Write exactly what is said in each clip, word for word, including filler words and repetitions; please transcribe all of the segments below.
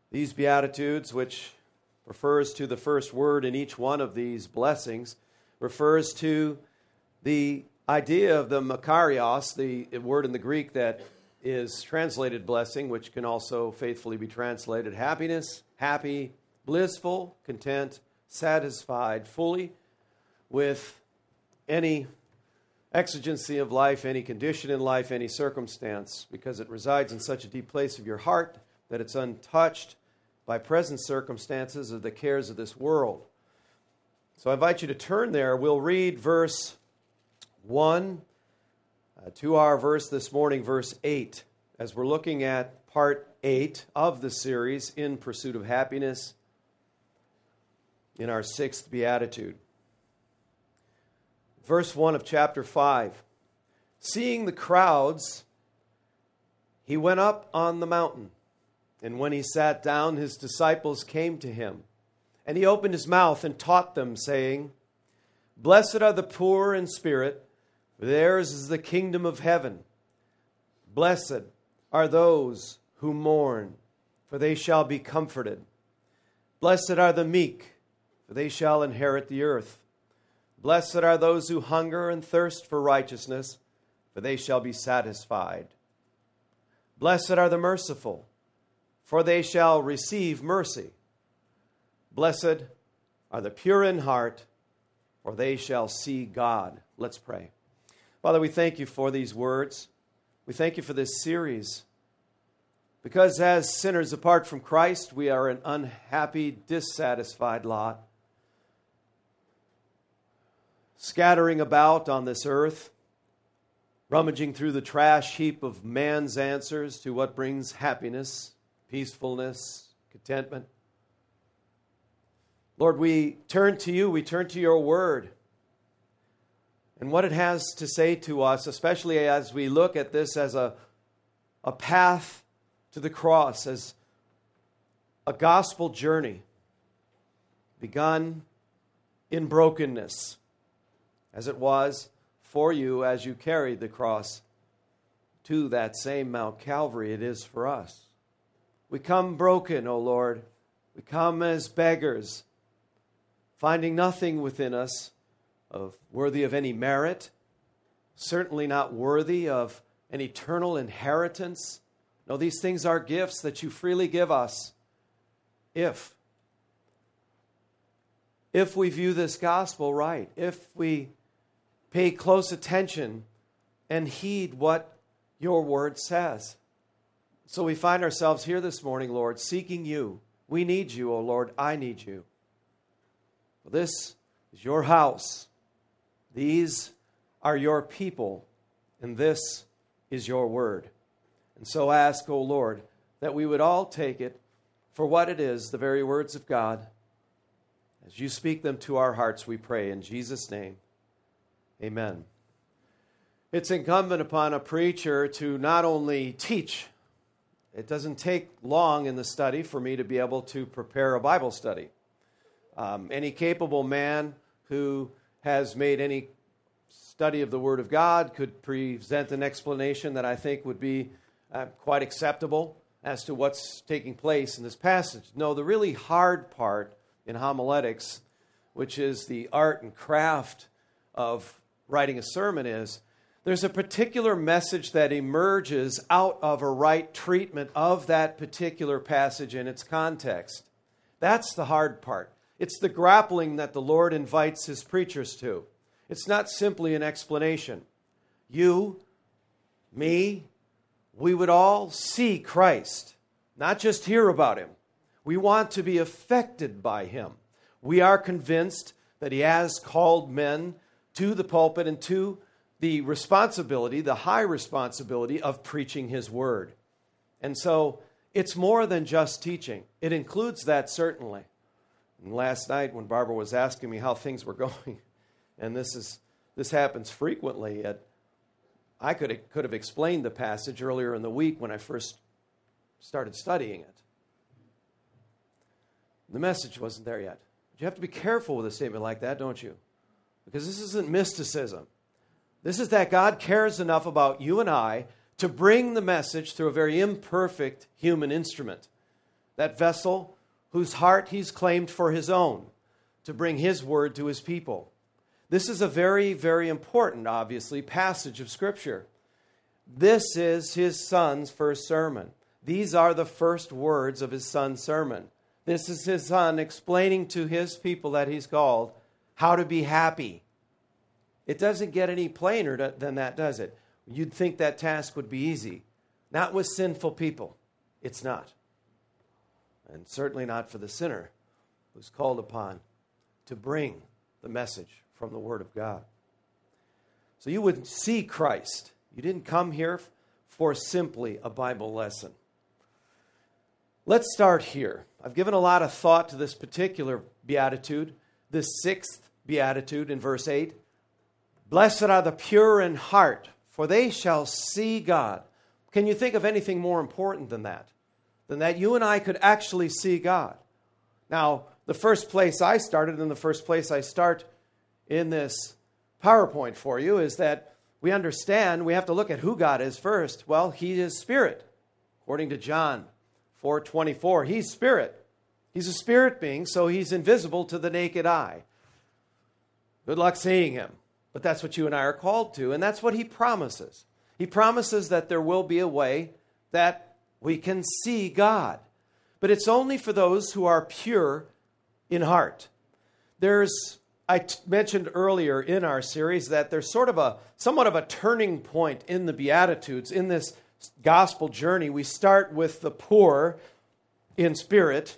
These Beatitudes, which refers to the first word in each one of these blessings, refers to the idea of the Makarios, the word in the Greek that is translated blessing, which can also faithfully be translated happiness, happy, blissful, content, satisfied fully with any exigency of life, any condition in life, any circumstance, because it resides in such a deep place of your heart that it's untouched by present circumstances or the cares of this world. So I invite you to turn there. We'll read verse one uh, to our verse this morning, verse eight, as we're looking at part eight of the series, In Pursuit of Happiness, in our sixth Beatitude. Verse one of chapter five. Seeing the crowds, he went up on the mountain. And when he sat down, his disciples came to him. And he opened his mouth and taught them, saying, Blessed are the poor in spirit, for theirs is the kingdom of heaven. Blessed are those who mourn, for they shall be comforted. Blessed are the meek, for they shall inherit the earth. Blessed are those who hunger and thirst for righteousness, for they shall be satisfied. Blessed are the merciful, for they shall receive mercy. Blessed are the pure in heart, for they shall see God. Let's pray. Father, we thank you for these words. We thank you for this series. Because as sinners apart from Christ, we are an unhappy, dissatisfied lot, scattering about on this earth, rummaging through the trash heap of man's answers to what brings happiness, peacefulness, contentment. Lord, we turn to you, we turn to your word and what it has to say to us, especially as we look at this as a, a path to the cross, as a gospel journey begun in brokenness, as it was for you as you carried the cross to that same Mount Calvary. It is for us. We come broken, O Lord. We come as beggars, finding nothing within us of worthy of any merit, certainly not worthy of an eternal inheritance. No, these things are gifts that you freely give us if, if we view this gospel right, if we pay close attention and heed what your word says. So we find ourselves here this morning, Lord, seeking you. We need you, O Lord. I need you. This is your house. These are your people. And this is your word. And so ask, O Lord, that we would all take it for what it is, the very words of God. As you speak them to our hearts, we pray in Jesus' name. Amen. It's incumbent upon a preacher to not only teach. It doesn't take long in the study for me to be able to prepare a Bible study. Um, any capable man who has made any study of the Word of God could present an explanation that I think would be uh, quite acceptable as to what's taking place in this passage. No, the really hard part in homiletics, which is the art and craft of writing a sermon, is there's a particular message that emerges out of a right treatment of that particular passage in its context. That's the hard part. It's the grappling that the Lord invites his preachers to. It's not simply an explanation. You, me, we would all see Christ, not just hear about him. We want to be affected by him. We are convinced that he has called men to the pulpit and to the responsibility, the high responsibility of preaching his word. And so it's more than just teaching. It includes that, certainly. And last night when Barbara was asking me how things were going, and this is this happens frequently, at, I could, could have explained the passage earlier in the week when I first started studying it. The message wasn't there yet. But you have to be careful with a statement like that, don't you? Because this isn't mysticism. This is that God cares enough about you and I to bring the message through a very imperfect human instrument. that vessel whose heart he's claimed for his own, to bring his word to his people. This is a very, very important, obviously, passage of Scripture. This is his son's first sermon. These are the first words of his son's sermon. This is his son explaining to his people that he's called how to be happy. It doesn't get any plainer than that, does it? You'd think that task would be easy. Not with sinful people. It's not. And certainly not for the sinner who's called upon to bring the message from the Word of God. So you would see Christ. You didn't come here for simply a Bible lesson. Let's start here. I've given a lot of thought to this particular beatitude, this sixth beatitude in verse eight. Blessed are the pure in heart, for they shall see God. Can you think of anything more important than that? Than that you and I could actually see God. Now, the first place I started, and the first place I start in this PowerPoint for you, is that we understand we have to look at who God is first. Well, He is Spirit. According to John four twenty-four, He's Spirit. He's a spirit being, so He's invisible to the naked eye. Good luck seeing Him. But that's what you and I are called to, and that's what He promises. He promises that there will be a way that we can see God. But it's only for those who are pure in heart. There's, I t- mentioned earlier in our series that there's sort of a, somewhat of a turning point in the Beatitudes. In this gospel journey, we start with the poor in spirit.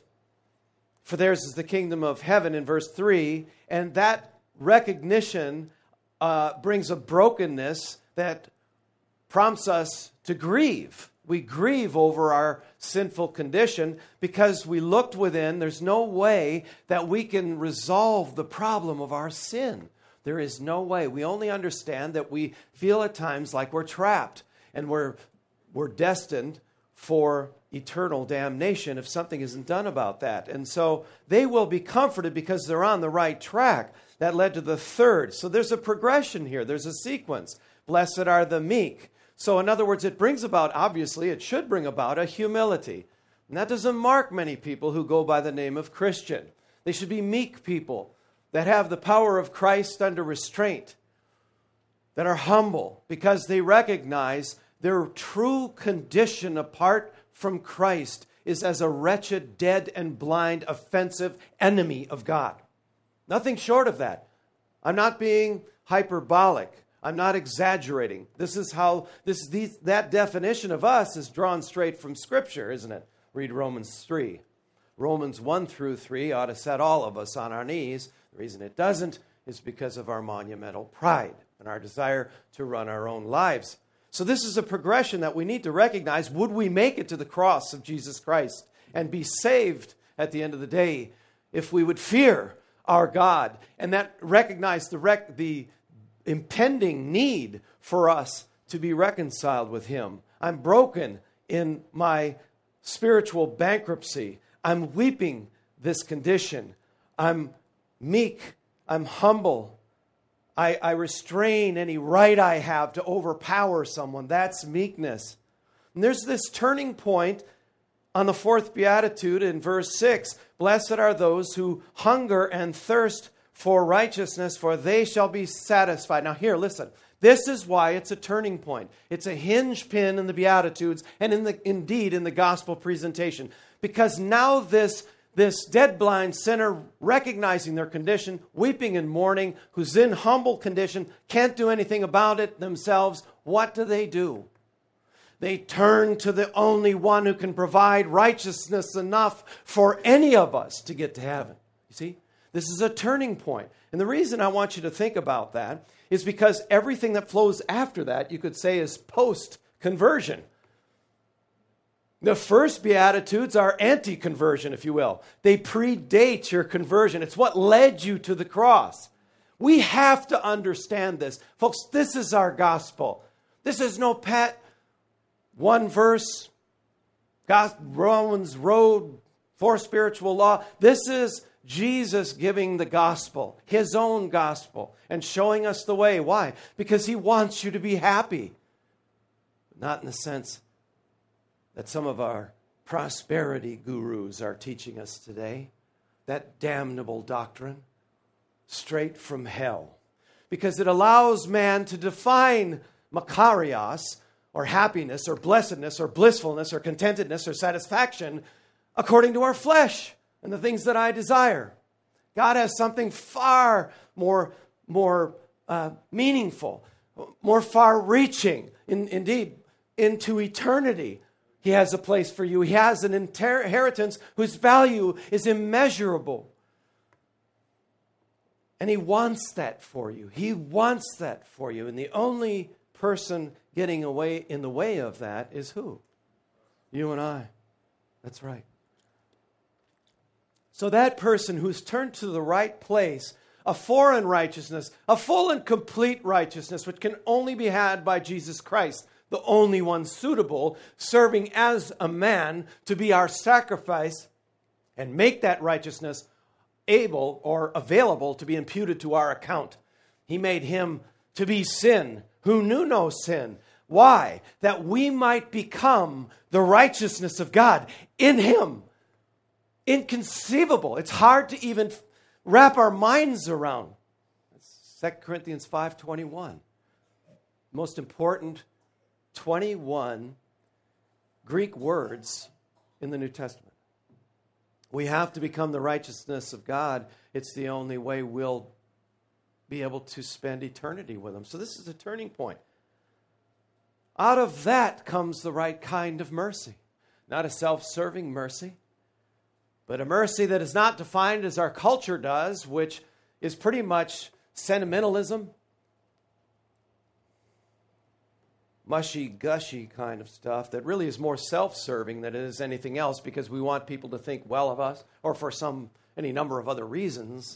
For theirs is the kingdom of heaven in verse three. And that recognition uh, brings a brokenness that prompts us to grieve. We grieve over our sinful condition because we looked within. There's no way that we can resolve the problem of our sin. There is no way. We only understand that we feel at times like we're trapped and we're, we're destined for eternal damnation if something isn't done about that. And so they will be comforted because they're on the right track. That led to the third. So there's a progression here. There's a sequence. Blessed are the meek. So in other words, it brings about, obviously, it should bring about a humility. And that doesn't mark many people who go by the name of Christian. They should be meek people that have the power of Christ under restraint, that are humble because they recognize their true condition apart from Christ is as a wretched, dead, and blind, offensive enemy of God. Nothing short of that. I'm not being hyperbolic. I'm not exaggerating. This is how, this these, that definition of us is drawn straight from Scripture, isn't it? Read Romans three. Romans one through three ought to set all of us on our knees. The reason it doesn't is because of our monumental pride and our desire to run our own lives. So this is a progression that we need to recognize. Would we make it to the cross of Jesus Christ and be saved at the end of the day if we would fear our God and that recognize the rec- the impending need for us to be reconciled with Him? I'm broken in my spiritual bankruptcy. I'm weeping this condition. I'm meek. I'm humble. I, I restrain any right I have to overpower someone. That's meekness. And there's this turning point on the fourth beatitude in verse six. Blessed are those who hunger and thirst for righteousness, for they shall be satisfied. Now here, listen. This is why it's a turning point. It's a hinge pin in the Beatitudes and in the, indeed in the gospel presentation. Because now this, this dead blind sinner recognizing their condition, weeping and mourning, who's in humble condition, can't do anything about it themselves, what do they do? They turn to the only one who can provide righteousness enough for any of us to get to heaven. You see? This is a turning point. And the reason I want you to think about that is because everything that flows after that, you could say, is post-conversion. The first Beatitudes are anti-conversion, if you will. They predate your conversion. It's what led you to the cross. We have to understand this. Folks, this is our gospel. This is no pet, one verse, Romans road for spiritual law. This is Jesus giving the gospel, His own gospel, and showing us the way. Why? Because He wants you to be happy. Not in the sense that some of our prosperity gurus are teaching us today. That damnable doctrine, straight from hell. Because it allows man to define makarios, or happiness, or blessedness, or blissfulness, or contentedness, or satisfaction, according to our flesh and the things that I desire. God has something far more, more uh, meaningful, more far-reaching, in, indeed, into eternity. He has a place for you. He has an inheritance whose value is immeasurable. And He wants that for you. He wants that for you. And the only person getting away in the way of that is who? You and I. That's right. So that person who's turned to the right place, a foreign righteousness, a full and complete righteousness, which can only be had by Jesus Christ, the only one suitable, serving as a man to be our sacrifice and make that righteousness able or available to be imputed to our account. He made Him to be sin, who knew no sin. Why? That we might become the righteousness of God in Him. Inconceivable. It's hard to even wrap our minds around. Second Corinthians five twenty-one. Most important twenty-one Greek words in the New Testament. We have to become the righteousness of God. It's the only way we'll be able to spend eternity with Him. So this is a turning point. Out of that comes the right kind of mercy. Not a self-serving mercy, but a mercy that is not defined as our culture does, which is pretty much sentimentalism, mushy-gushy kind of stuff that really is more self-serving than it is anything else, because we want people to think well of us, or for some any number of other reasons.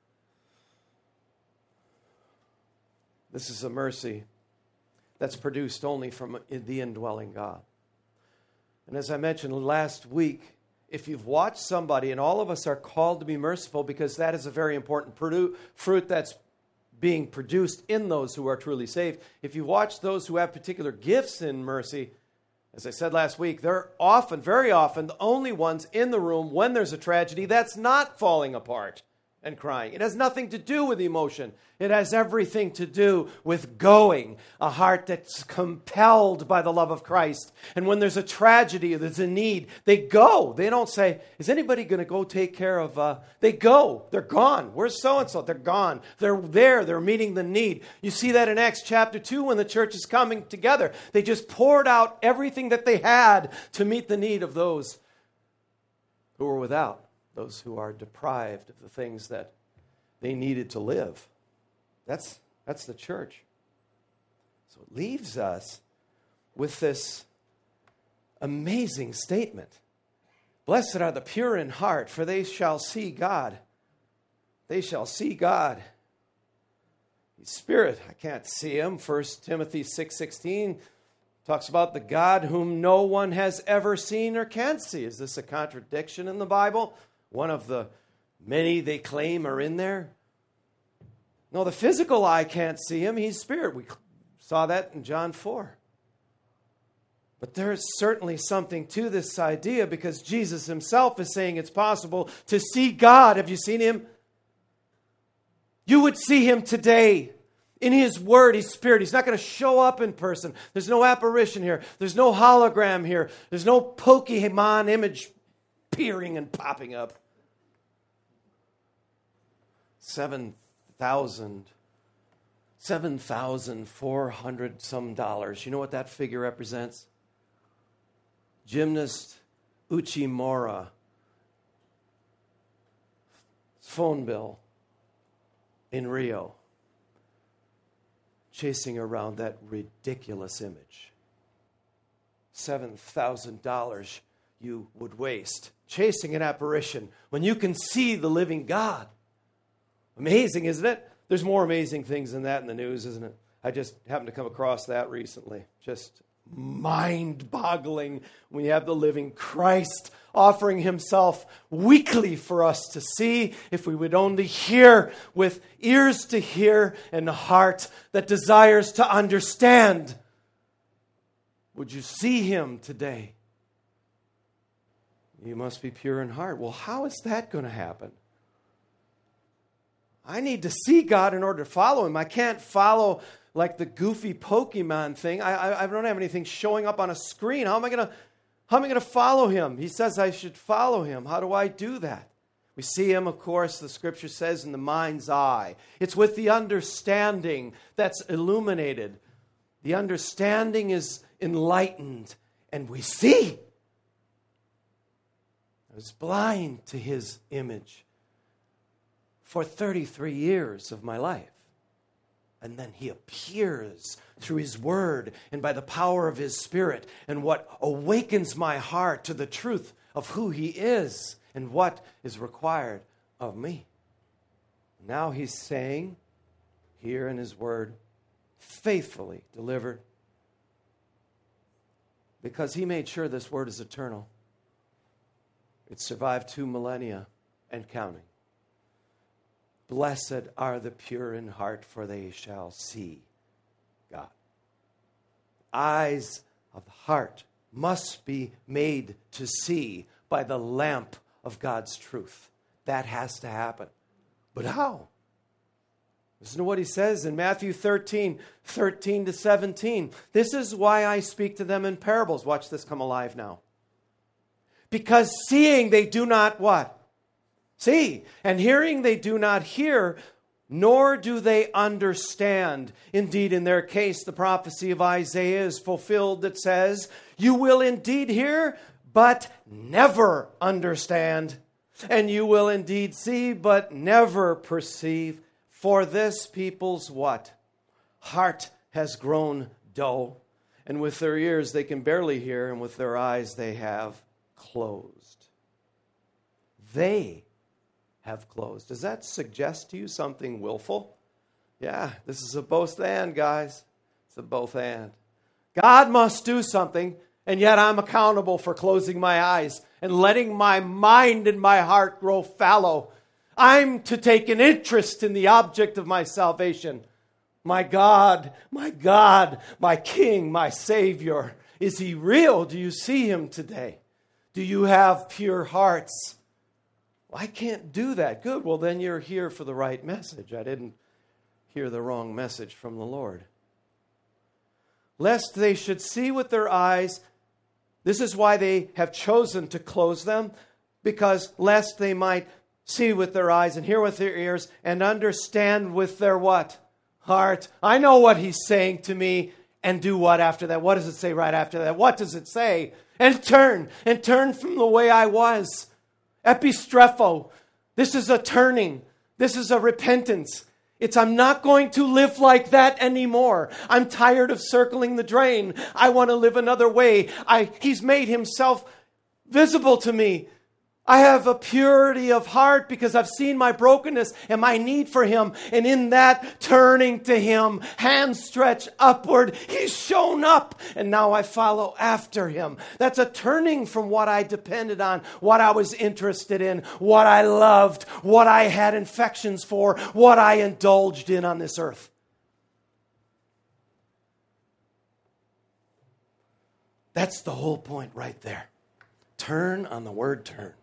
This is a mercy that's produced only from the indwelling God. And as I mentioned last week, if you've watched somebody, and all of us are called to be merciful because that is a very important produ- fruit that's being produced in those who are truly saved. If you watch those who have particular gifts in mercy, as I said last week, they're often, very often, the only ones in the room when there's a tragedy that's not falling apart and crying. It has nothing to do with emotion. It has everything to do with going, a heart that's compelled by the love of Christ. And when there's a tragedy, there's a need, they go. They don't say, is anybody going to go take care of... Uh... They go. They're gone. Where's so-and-so? They're gone. They're there. They're meeting the need. You see that in Acts chapter two when the church is coming together. They just poured out everything that they had to meet the need of those who were without, those who are deprived of the things that they needed to live. That's, that's the church. So it leaves us with this amazing statement. Blessed are the pure in heart, for they shall see God. They shall see God. He's Spirit. I can't see Him. First Timothy six sixteen talks about the God whom no one has ever seen or can see. Is this a contradiction in the Bible? One of the many they claim are in there? No, the physical eye can't see Him. He's Spirit. We saw that in John four. But there is certainly something to this idea, because Jesus Himself is saying it's possible to see God. Have you seen Him? You would see Him today in His Word. He's Spirit. He's not going to show up in person. There's no apparition here. There's no hologram here. There's no Pokemon image peering and popping up. Seven thousand, seven thousand four hundred some dollars. You know what that figure represents? Gymnast Uchimura phone bill in Rio, chasing around that ridiculous image. Seven thousand dollars you would waste chasing an apparition when you can see the living God. Amazing, isn't it? There's more amazing things than that in the news, isn't it? I just happened to come across that recently. Just mind-boggling when you have the living Christ offering Himself weekly for us to see, if we would only hear with ears to hear and a heart that desires to understand. Would you see Him today? You must be pure in heart. Well, how is that going to happen? I need to see God in order to follow him. I can't follow like the goofy Pokemon thing. I, I, I don't have anything showing up on a screen. How am I going to, how am I going to follow him? He says I should follow him. How do I do that? We see him, of course, the scripture says, in the mind's eye. It's with the understanding that's illuminated. The understanding is enlightened, and we see. I was blind to his image for thirty-three years of my life. And then he appears through his word and by the power of his spirit, and what awakens my heart to the truth of who he is and what is required of me. Now he's saying here in his word, faithfully delivered, because he made sure this word is eternal. It survived two millennia and counting. Blessed are the pure in heart, for they shall see God. Eyes of the heart must be made to see by the lamp of God's truth. That has to happen. But how? Listen to what he says in Matthew thirteen, thirteen to seventeen. This is why I speak to them in parables. Watch this come alive now. Because seeing they do not what? See. And hearing they do not hear, nor do they understand. Indeed, in their case, the prophecy of Isaiah is fulfilled that says, you will indeed hear, but never understand. And you will indeed see, but never perceive. For this people's what? Heart has grown dull. And with their ears they can barely hear, and with their eyes they have closed. They have closed. Does that suggest to you something willful? Yeah, this is a both and, guys. It's a both and. God must do something, and yet I'm accountable for closing my eyes and letting my mind and my heart grow fallow. I'm to take an interest in the object of my salvation. My God, my God, my King, my Savior. Is he real? Do you see him today? Do you have pure hearts? Well, I can't do that. Good. Well, then you're here for the right message. I didn't hear the wrong message from the Lord. Lest they should see with their eyes. This is why they have chosen to close them. Because lest they might see with their eyes and hear with their ears and understand with their what? Heart. I know what he's saying to me. And do what after that? What does it say right after that? What does it say? And turn. And turn from the way I was. Epistrepho. This is a turning. This is a repentance. It's I'm not going to live like that anymore. I'm tired of circling the drain. I want to live another way. I, he's made himself visible to me. I have a purity of heart because I've seen my brokenness and my need for him. And in that turning to him, hands stretched upward, he's shown up. And now I follow after him. That's a turning from what I depended on, what I was interested in, what I loved, what I had affections for, what I indulged in on this earth. That's the whole point right there. Turn on the word turn.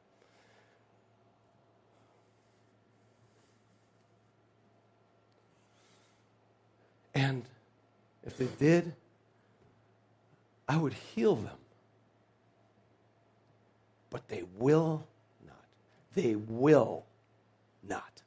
And if they did, I would heal them. But they will not. They will not.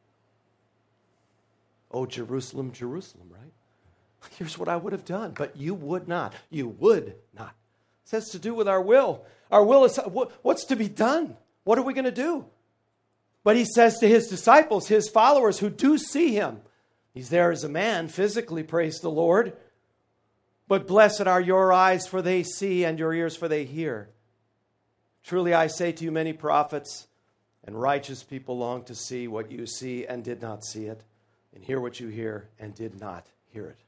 Oh, Jerusalem, Jerusalem, right? Here's what I would have done, but you would not. You would not. It has to do with our will. Our will is, what's to be done? What are we going to do? But he says to his disciples, his followers who do see him, he's there as a man, physically, praise the Lord. But blessed are your eyes, for they see, and your ears, for they hear. Truly I say to you, many prophets and righteous people long to see what you see and did not see it, and hear what you hear and did not hear it.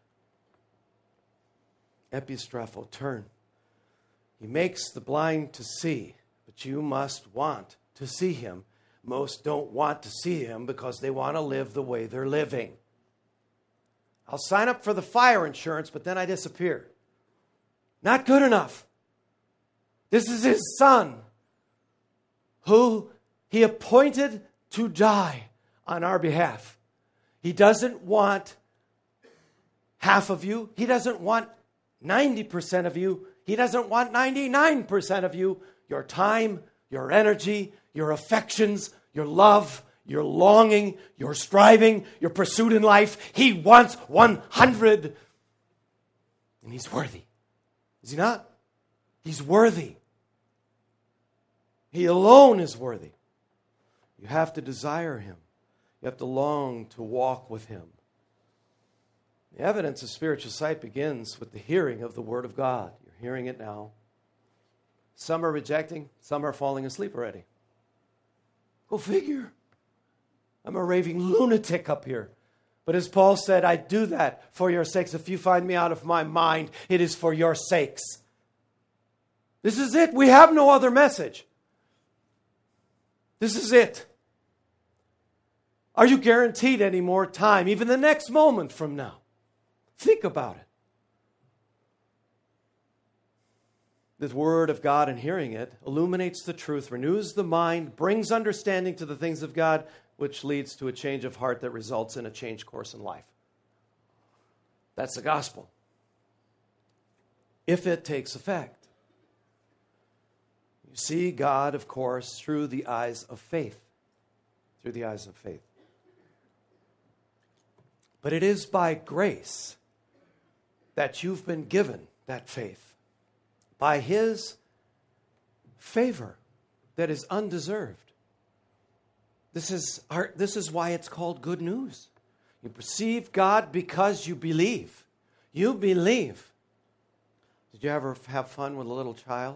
Epistrepho, turn. He makes the blind to see, but you must want to see him. Most don't want to see him because they want to live the way they're living. I'll sign up for the fire insurance, but then I disappear. Not good enough. This is his son. who he appointed to die on our behalf. He doesn't want half of you. He doesn't want ninety percent of you. He doesn't want ninety-nine percent of you. Your time, your energy, your affections, your love, your longing, your striving, your pursuit in life. He wants one hundred. And he's worthy. Is he not? He's worthy. He alone is worthy. You have to desire him. You have to long to walk with him. The evidence of spiritual sight begins with the hearing of the Word of God. You're hearing it now. Some are rejecting, some are falling asleep already. Go figure. I'm a raving lunatic up here. But as Paul said, I do that for your sakes. If you find me out of my mind, it is for your sakes. This is it. We have no other message. This is it. Are you guaranteed any more time, even the next moment from now? Think about it. The Word of God and hearing it illuminates the truth, renews the mind, brings understanding to the things of God, which leads to a change of heart that results in a changed course in life. That's the gospel. If it takes effect. You see God, of course, through the eyes of faith. Through the eyes of faith. But it is by grace that you've been given that faith. By His favor that is undeserved. This is our, this is why it's called good news. You perceive God because you believe. You believe. Did you ever have fun with a little child?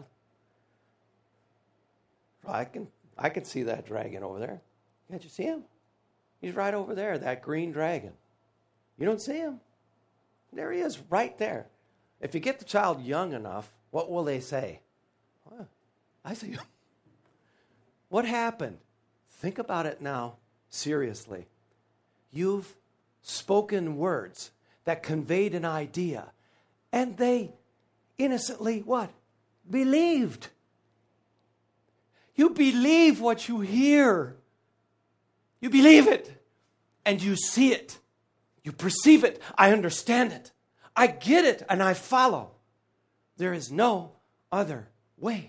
I can I can see that dragon over there. Can't you see him? He's right over there, that green dragon. You don't see him? There he is, right there. If you get the child young enough, what will they say? Oh, I see him. What happened? Think about it now, seriously. You've spoken words that conveyed an idea, and they innocently, what? Believed. You believe what you hear. You believe it, and you see it. You perceive it. I understand it. I get it, and I follow. There is no other way.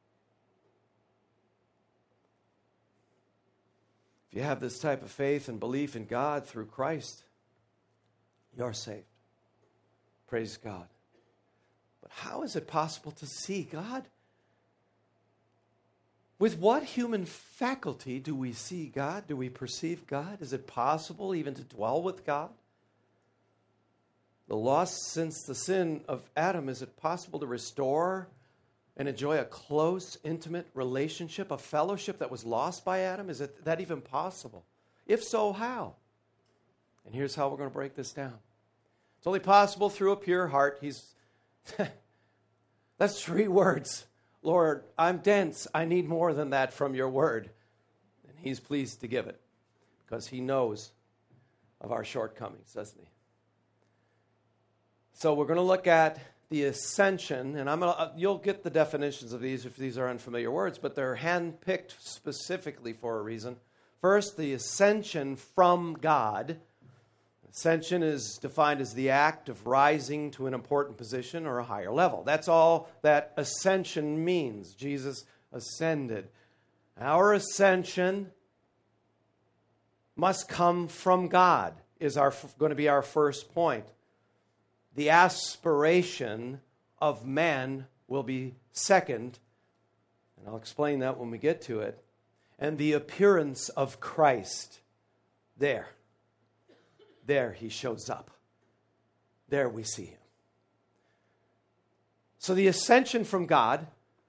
If you have this type of faith and belief in God through Christ, you're saved. Praise God. But how is it possible to see God? With what human faculty do we see God? Do we perceive God? Is it possible even to dwell with God? The loss since the sin of Adam, is it possible to restore and enjoy a close, intimate relationship, a fellowship that was lost by Adam? Is it that even possible? If so, how? And here's how we're going to break this down. It's only possible through a pure heart. He's that's three words. Lord, I'm dense. I need more than that from your word. And he's pleased to give it because he knows of our shortcomings, doesn't he? So we're going to look at the ascension, and I'm gonna, uh, you'll get the definitions of these if these are unfamiliar words, but they're handpicked specifically for a reason. First, the ascension from God. Ascension is defined as the act of rising to an important position or a higher level. That's all that ascension means. Jesus ascended. Our ascension must come from God, is our going to be our first point. The aspiration of man will be second, and I'll explain that when we get to it. And the appearance of Christ, there. There he shows up. There we see him. So the ascension from God,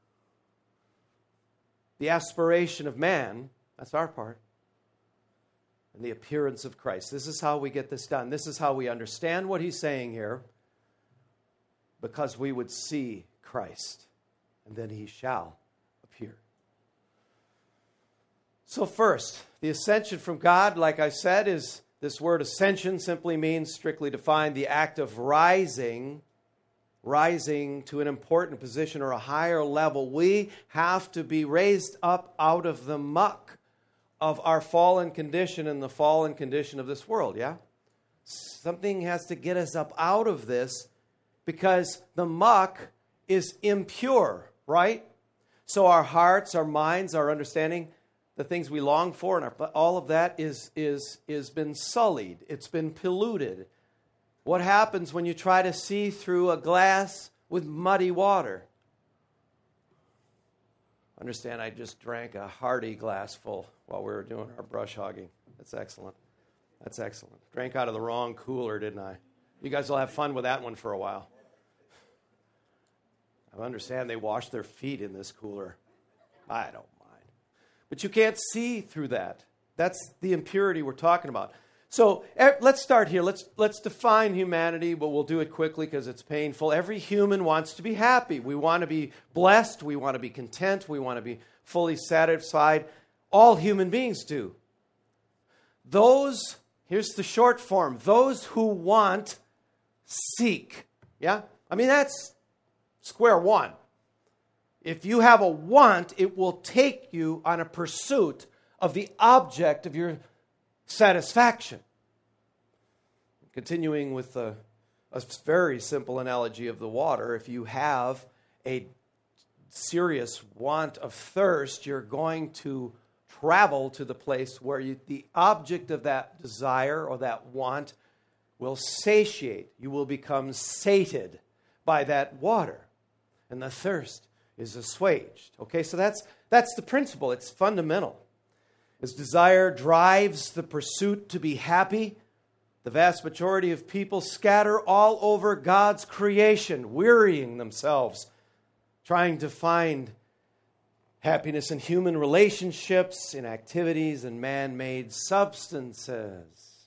the aspiration of man, that's our part, and the appearance of Christ. This is how we get this done. This is how we understand what he's saying here, because we would see Christ, and then he shall appear. So first, the ascension from God, like I said, is this word ascension simply means, strictly defined, the act of rising rising to an important position or a higher level. We have to be raised up out of the muck of our fallen condition and the fallen condition of this world, yeah? Something has to get us up out of this because the muck is impure, right? So our hearts, our minds, our understanding, the things we long for, and our, all of that is is is been sullied. It's been polluted. What happens when you try to see through a glass with muddy water? Understand, I just drank a hearty glass full while we were doing our brush hogging. That's excellent. That's excellent. Drank out of the wrong cooler, didn't I? You guys will have fun with that one for a while. I understand they wash their feet in this cooler. I don't mind. But you can't see through that. That's the impurity we're talking about. So er, let's start here. Let's let's define humanity, but we'll do it quickly because it's painful. Every human wants to be happy. We want to be blessed. We want to be content. We want to be fully satisfied. All human beings do. Those, here's the short form, those who want, seek. Yeah? I mean, that's square one. If you have a want, it will take you on a pursuit of the object of your satisfaction. Continuing with a, a very simple analogy of the water, if you have a serious want of thirst, you're going to travel to the place where you, the object of that desire or that want will satiate. You will become sated by that water, and the thirst is assuaged. Okay, so that's that's the principle. It's fundamental. As desire drives the pursuit to be happy, the vast majority of people scatter all over God's creation, wearying themselves, trying to find happiness in human relationships, in activities, and man-made substances.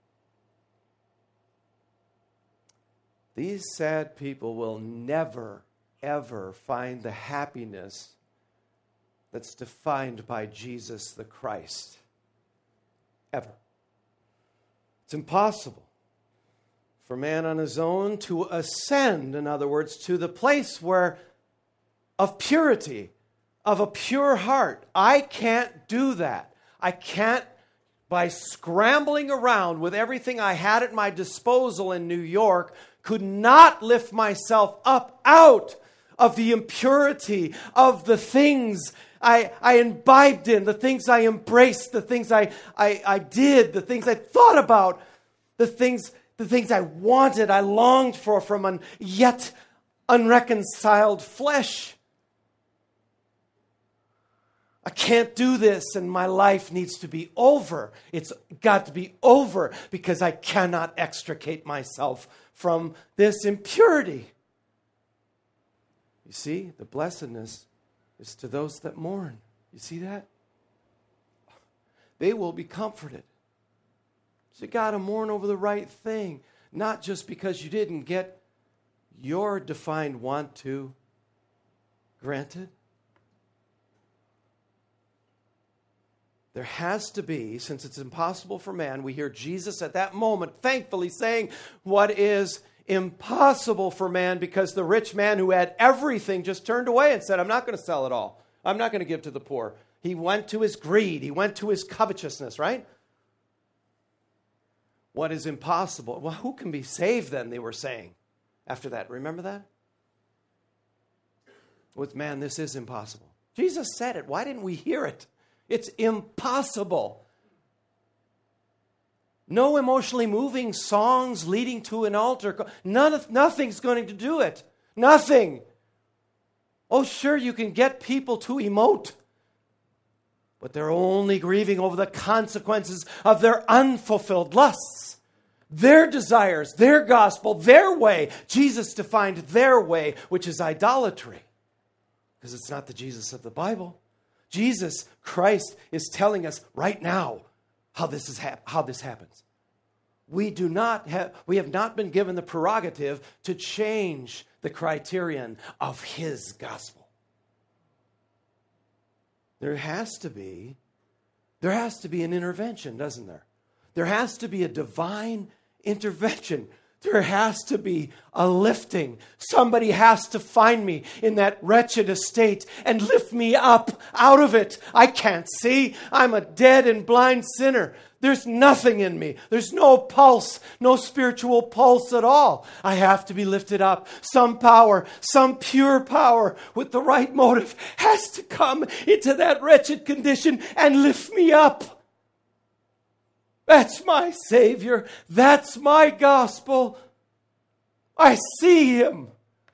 These sad people will never, ever find the happiness that's defined by Jesus the Christ. Ever. It's impossible for man on his own to ascend, in other words, to the place where of purity, of a pure heart. I can't do that. I can't, by scrambling around with everything I had at my disposal in New York, could not lift myself up out of the impurity of the things I, I imbibed in, the things I embraced, the things I, I, I did, the things I thought about, the things, the things I wanted, I longed for from an yet unreconciled flesh. I can't do this, and my life needs to be over. It's got to be over because I cannot extricate myself from this impurity. You see, the blessedness is to those that mourn. You see that? They will be comforted. So you got to mourn over the right thing, not just because you didn't get your defined want to granted. There has to be, since it's impossible for man, we hear Jesus at that moment thankfully saying what is impossible for man, because the rich man who had everything just turned away and said, I'm not going to sell it all. I'm not going to give to the poor. He went to his greed. He went to his covetousness, right? What is impossible? Well, who can be saved then, they were saying after that. Remember that? With man, this is impossible. Jesus said it. Why didn't we hear it? It's impossible. No emotionally moving songs leading to an altar. None of, nothing's going to do it. Nothing. Oh, sure, you can get people to emote, but they're only grieving over the consequences of their unfulfilled lusts, their desires, their gospel, their way. Jesus defined their way, which is idolatry, because it's not the Jesus of the Bible. Jesus Christ is telling us right now how this is hap- how this happens. We do not have we have not been given the prerogative to change the criterion of his gospel. There has to be there has to be an intervention, doesn't there? There has to be a divine intervention. There has to be a lifting. Somebody has to find me in that wretched estate and lift me up out of it. I can't see. I'm a dead and blind sinner. There's nothing in me. There's no pulse, no spiritual pulse at all. I have to be lifted up. Some power, some pure power with the right motive has to come into that wretched condition and lift me up. That's my Savior. That's my gospel. I see Him.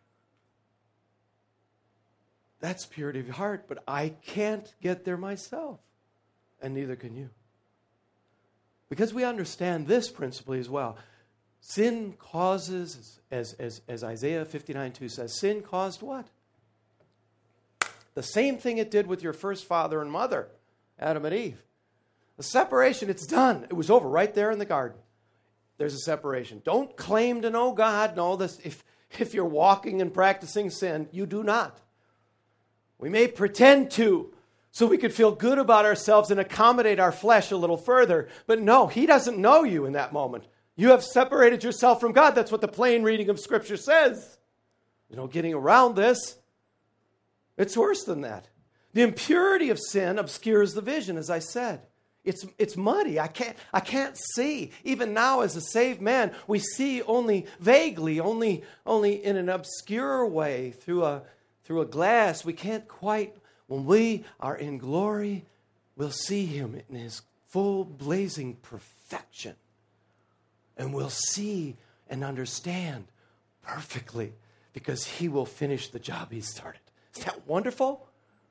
That's purity of heart, but I can't get there myself, and neither can you. Because we understand this principle as well. Sin causes, as, as, as Isaiah fifty-nine two says, sin caused what? The same thing it did with your first father and mother, Adam and Eve. The separation, it's done. It was over right there in the garden. There's a separation. Don't claim to know God. No, this, if, if you're walking and practicing sin, you do not. We may pretend to, so we could feel good about ourselves and accommodate our flesh a little further. But no, He doesn't know you in that moment. You have separated yourself from God. That's what the plain reading of Scripture says. There's no getting around this. It's worse than that. The impurity of sin obscures the vision, as I said. It's it's muddy. I can't I can't see. Even now as a saved man, we see only vaguely, only only in an obscure way through a through a glass. We can't quite. When we are in glory, we'll see Him in His full blazing perfection. And we'll see and understand perfectly because He will finish the job He started. Isn't that wonderful?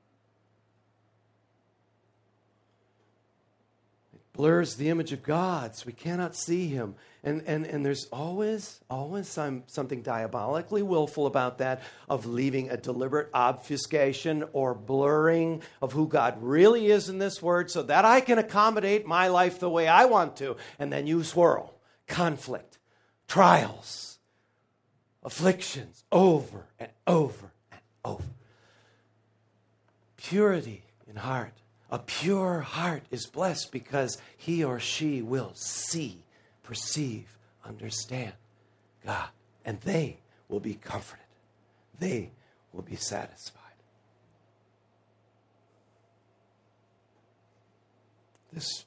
Blurs the image of God, so we cannot see Him. And and and there's always, always some, something diabolically willful about that, of leaving a deliberate obfuscation or blurring of who God really is in this Word so that I can accommodate my life the way I want to. And then you swirl. Conflict, trials, afflictions, over and over and over. Purity in heart. A pure heart is blessed because he or she will see, perceive, understand God. And they will be comforted. They will be satisfied. This,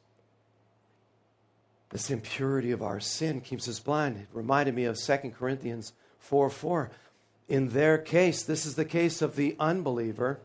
this impurity of our sin keeps us blind. It reminded me of Second Corinthians four four. In their case, this is the case of the unbeliever.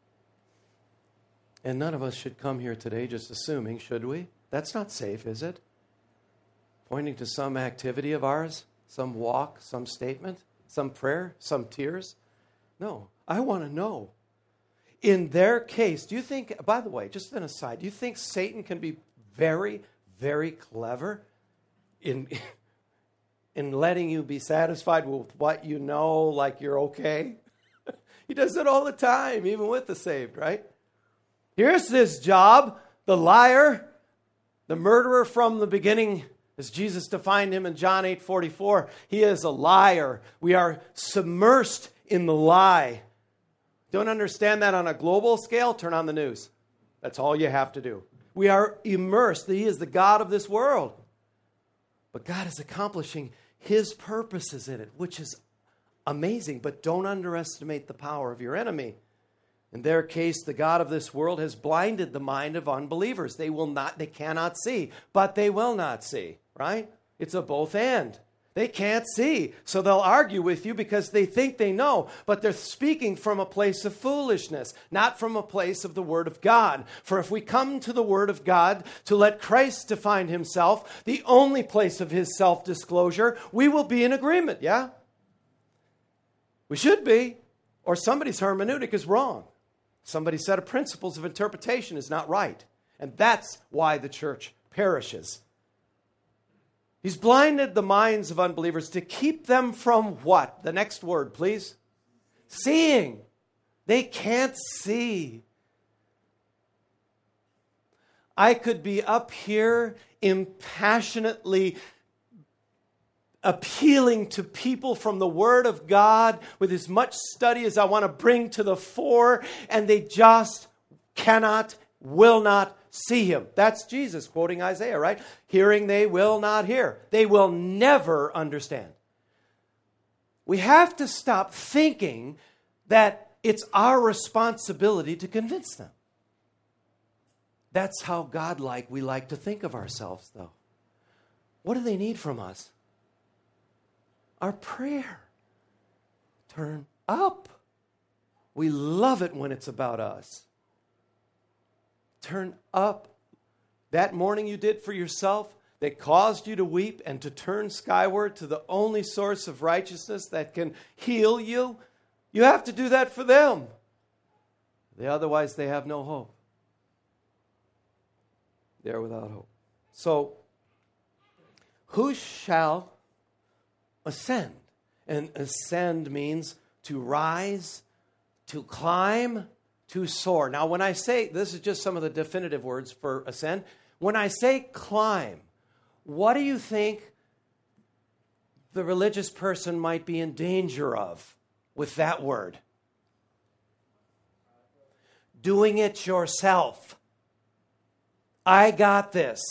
And none of us should come here today just assuming, should we? That's not safe, is it? Pointing to some activity of ours, some walk, some statement, some prayer, some tears. No, I want to know. In their case, do you think, by the way, just an aside, do you think Satan can be very, very clever in, in letting you be satisfied with what you know, like you're okay? He does it all the time, even with the saved, right? Here's this job, the liar, the murderer from the beginning, as Jesus defined him in John eight forty-four. He is a liar. We are submersed in the lie. Don't understand that on a global scale? Turn on the news. That's all you have to do. We are immersed. He is the God of this world. But God is accomplishing His purposes in it, which is amazing. But don't underestimate the power of your enemy. In their case, the God of this world has blinded the mind of unbelievers. They will not, they cannot see, but they will not see, right? It's a both and. They can't see, so they'll argue with you because they think they know, but they're speaking from a place of foolishness, not from a place of the Word of God. For if we come to the Word of God to let Christ define Himself, the only place of His self-disclosure, we will be in agreement, yeah? We should be, or somebody's hermeneutic is wrong. Somebody's set of principles of interpretation is not right. And that's why the church perishes. He's blinded the minds of unbelievers to keep them from what? The next word, please. Seeing. They can't see. I could be up here impassionately appealing to people from the Word of God with as much study as I want to bring to the fore, and they just cannot, will not see him. That's Jesus quoting Isaiah, right? Hearing they will not hear. They will never understand. We have to stop thinking that it's our responsibility to convince them. That's how God-like we like to think of ourselves, though. What do they need from us? Our prayer. Turn up. We love it when it's about us. Turn up. That morning you did for yourself that caused you to weep and to turn skyward to the only source of righteousness that can heal you. You have to do that for them. They, otherwise, they have no hope. They're without hope. So, who shall ascend? And ascend means to rise, to climb, to soar. Now, when I say, this is just some of the definitive words for ascend. When I say climb, what do you think the religious person might be in danger of with that word? Doing it yourself. I got this.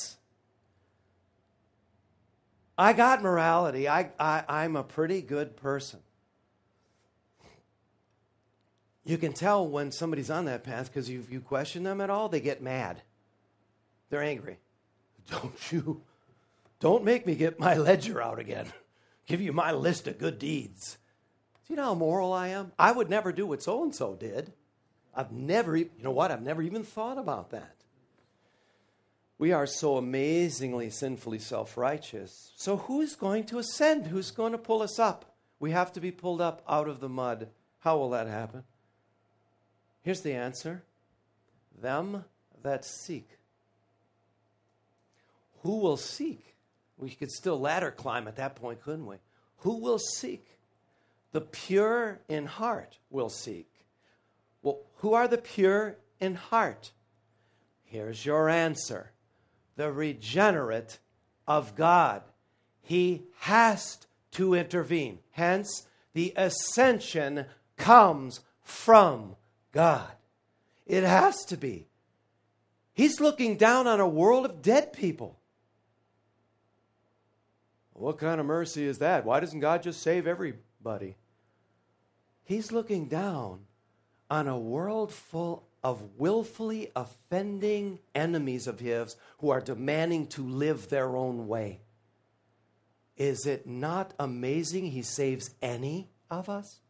I got morality. I, I, I'm a pretty good person. You can tell when somebody's on that path because if you question them at all, they get mad. They're angry. Don't you, don't make me get my ledger out again. Give you my list of good deeds. Do you know how moral I am? I would never do what so-and-so did. I've never, you know what? I've never even thought about that. We are so amazingly sinfully self-righteous. So who's going to ascend? Who's going to pull us up? We have to be pulled up out of the mud. How will that happen? Here's the answer. Them that seek. Who will seek? We could still ladder climb at that point, couldn't we? Who will seek? The pure in heart will seek. Well, who are the pure in heart? Here's your answer. The regenerate of God. He has to intervene. Hence, the ascension comes from God. It has to be. He's looking down on a world of dead people. What kind of mercy is that? Why doesn't God just save everybody? He's looking down on a world full of willfully offending enemies of his who are demanding to live their own way. Is it not amazing he saves any of us?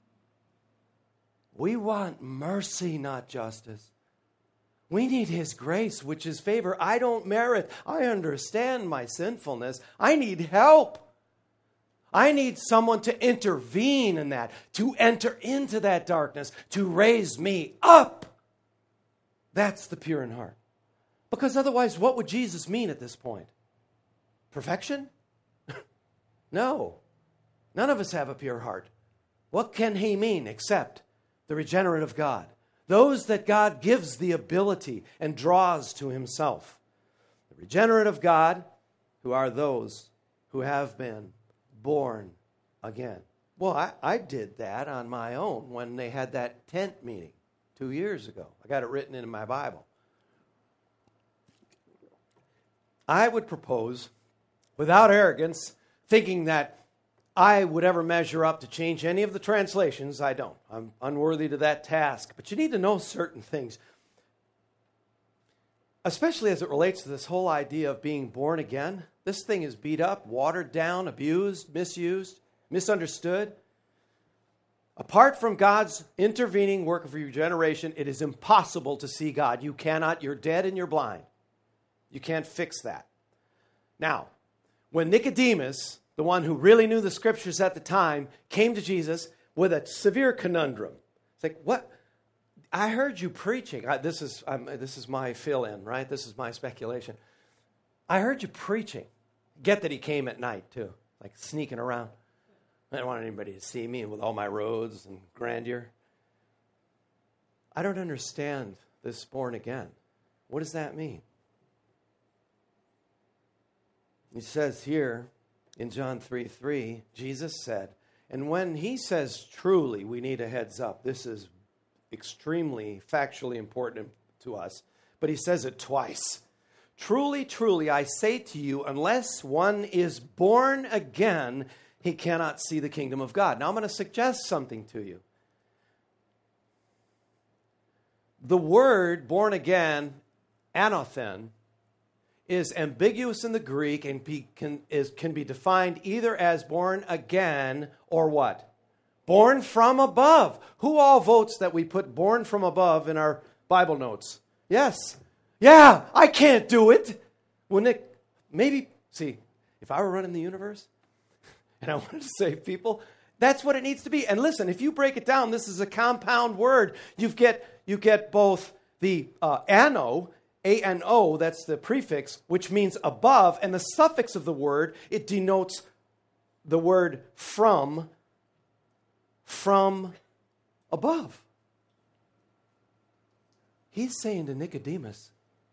We want mercy, not justice. We need his grace, which is favor. I don't merit. I understand my sinfulness. I need help. I need someone to intervene in that, to enter into that darkness, to raise me up. That's the pure in heart. Because otherwise, what would Jesus mean at this point? Perfection? No. None of us have a pure heart. What can he mean except the regenerate of God? Those that God gives the ability and draws to himself. The regenerate of God, who are those who have been born again. Well, I, I did that on my own when they had that tent meeting two years ago. I got it written in my Bible. I would propose, without arrogance, thinking that I would ever measure up to change any of the translations. I don't. I'm unworthy to that task. But you need to know certain things, especially as it relates to this whole idea of being born again. This thing is beat up, watered down, abused, misused, misunderstood. Apart from God's intervening work of regeneration, it is impossible to see God. You cannot. You're dead and you're blind. You can't fix that. Now, when Nicodemus, the one who really knew the scriptures at the time, came to Jesus with a severe conundrum. It's like, what? I heard you preaching. I, this is um, this is my fill-in, right? This is my speculation. I heard you preaching. Get that he came at night, too, like sneaking around. I don't want anybody to see me with all my robes and grandeur. I don't understand this born again. What does that mean? He says here, in John three three, Jesus said, and when he says truly, we need a heads up. This is extremely factually important to us. but he says it twice. Truly, truly, I say to you, unless one is born again, he cannot see the kingdom of God. Now I'm going to suggest something to you. The word born again, anothen, is ambiguous in the Greek and be, can, is, can be defined either as born again or what? Born from above. Who all votes that we put born from above in our Bible notes? Yes. Yeah, I can't do it. Wouldn't it? Maybe, see, if I were running the universe and I wanted to save people, that's what it needs to be. And listen, if you break it down, this is a compound word. You get, you get both the uh, ano, A N O, that's the prefix, which means above, and the suffix of the word, it denotes the word from, from above. He's saying to Nicodemus,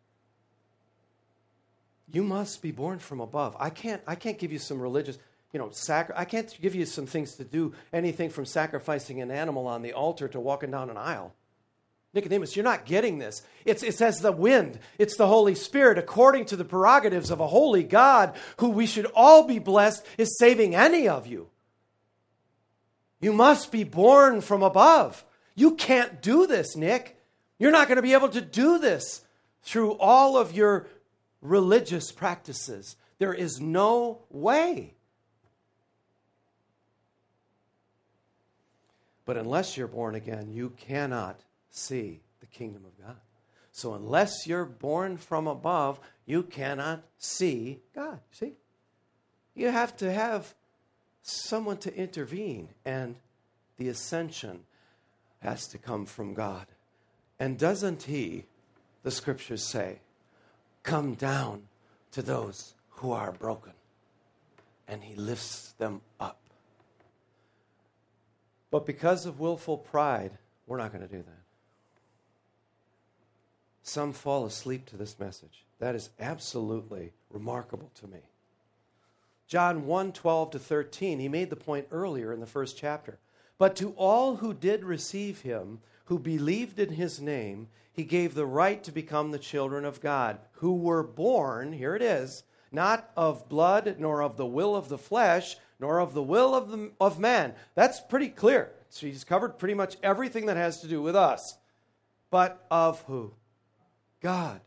you must be born from above. I can't, I can't give you some religious, you know, sacri- I can't give you some things to do, anything from sacrificing an animal on the altar to walking down an aisle. Nicodemus, you're not getting this. It's, it's as the wind. It's the Holy Spirit, according to the prerogatives of a holy God, who we should all be blessed, is saving any of you. You must be born from above. You can't do this, Nick. You're not going to be able to do this through all of your religious practices. There is no way. But unless you're born again, you cannot see the kingdom of God. So unless you're born from above, you cannot see God. See? You have to have someone to intervene, and the ascension has to come from God. And doesn't he, the scriptures say, come down to those who are broken, and he lifts them up. But because of willful pride, we're not going to do that. Some fall asleep to this message. That is absolutely remarkable to me. John one, twelve to thirteen, he made the point earlier in the first chapter. But to all who did receive him, who believed in his name, he gave the right to become the children of God, who were born, here it is, not of blood, nor of the will of the flesh, nor of the will of, the, of man. That's pretty clear. So he's covered pretty much everything that has to do with us. But of who? God.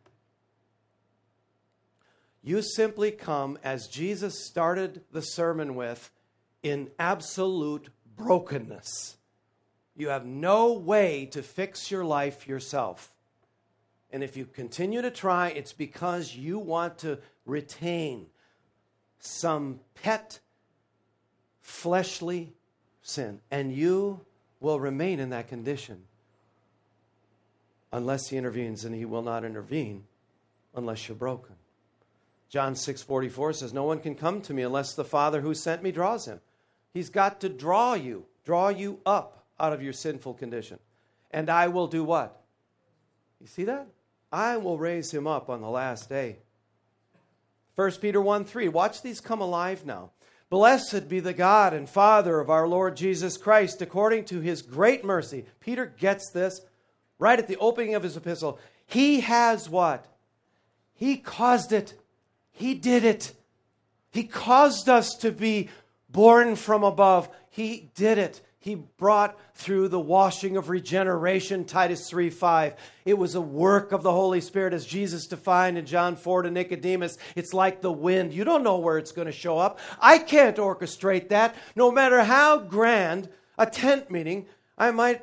You simply come, as Jesus started the sermon with, in absolute brokenness. You have no way to fix your life yourself. And if you continue to try, it's because you want to retain some pet fleshly sin. And you will remain in that condition unless he intervenes, and he will not intervene unless you're broken. John six forty-four says, no one can come to me unless the Father who sent me draws him. He's got to draw you, draw you up out of your sinful condition. And I will do what? You see that? I will raise him up on the last day. First Peter one three, watch these come alive now. Blessed be the God and Father of our Lord Jesus Christ, according to his great mercy. Peter gets this right at the opening of his epistle. He has what? He caused it. He did it. He caused us to be born from above. He did it. He brought through the washing of regeneration, Titus three five. It was a work of the Holy Spirit, as Jesus defined in John four to Nicodemus. It's like the wind. You don't know where it's going to show up. I can't orchestrate that. No matter how grand a tent meeting I might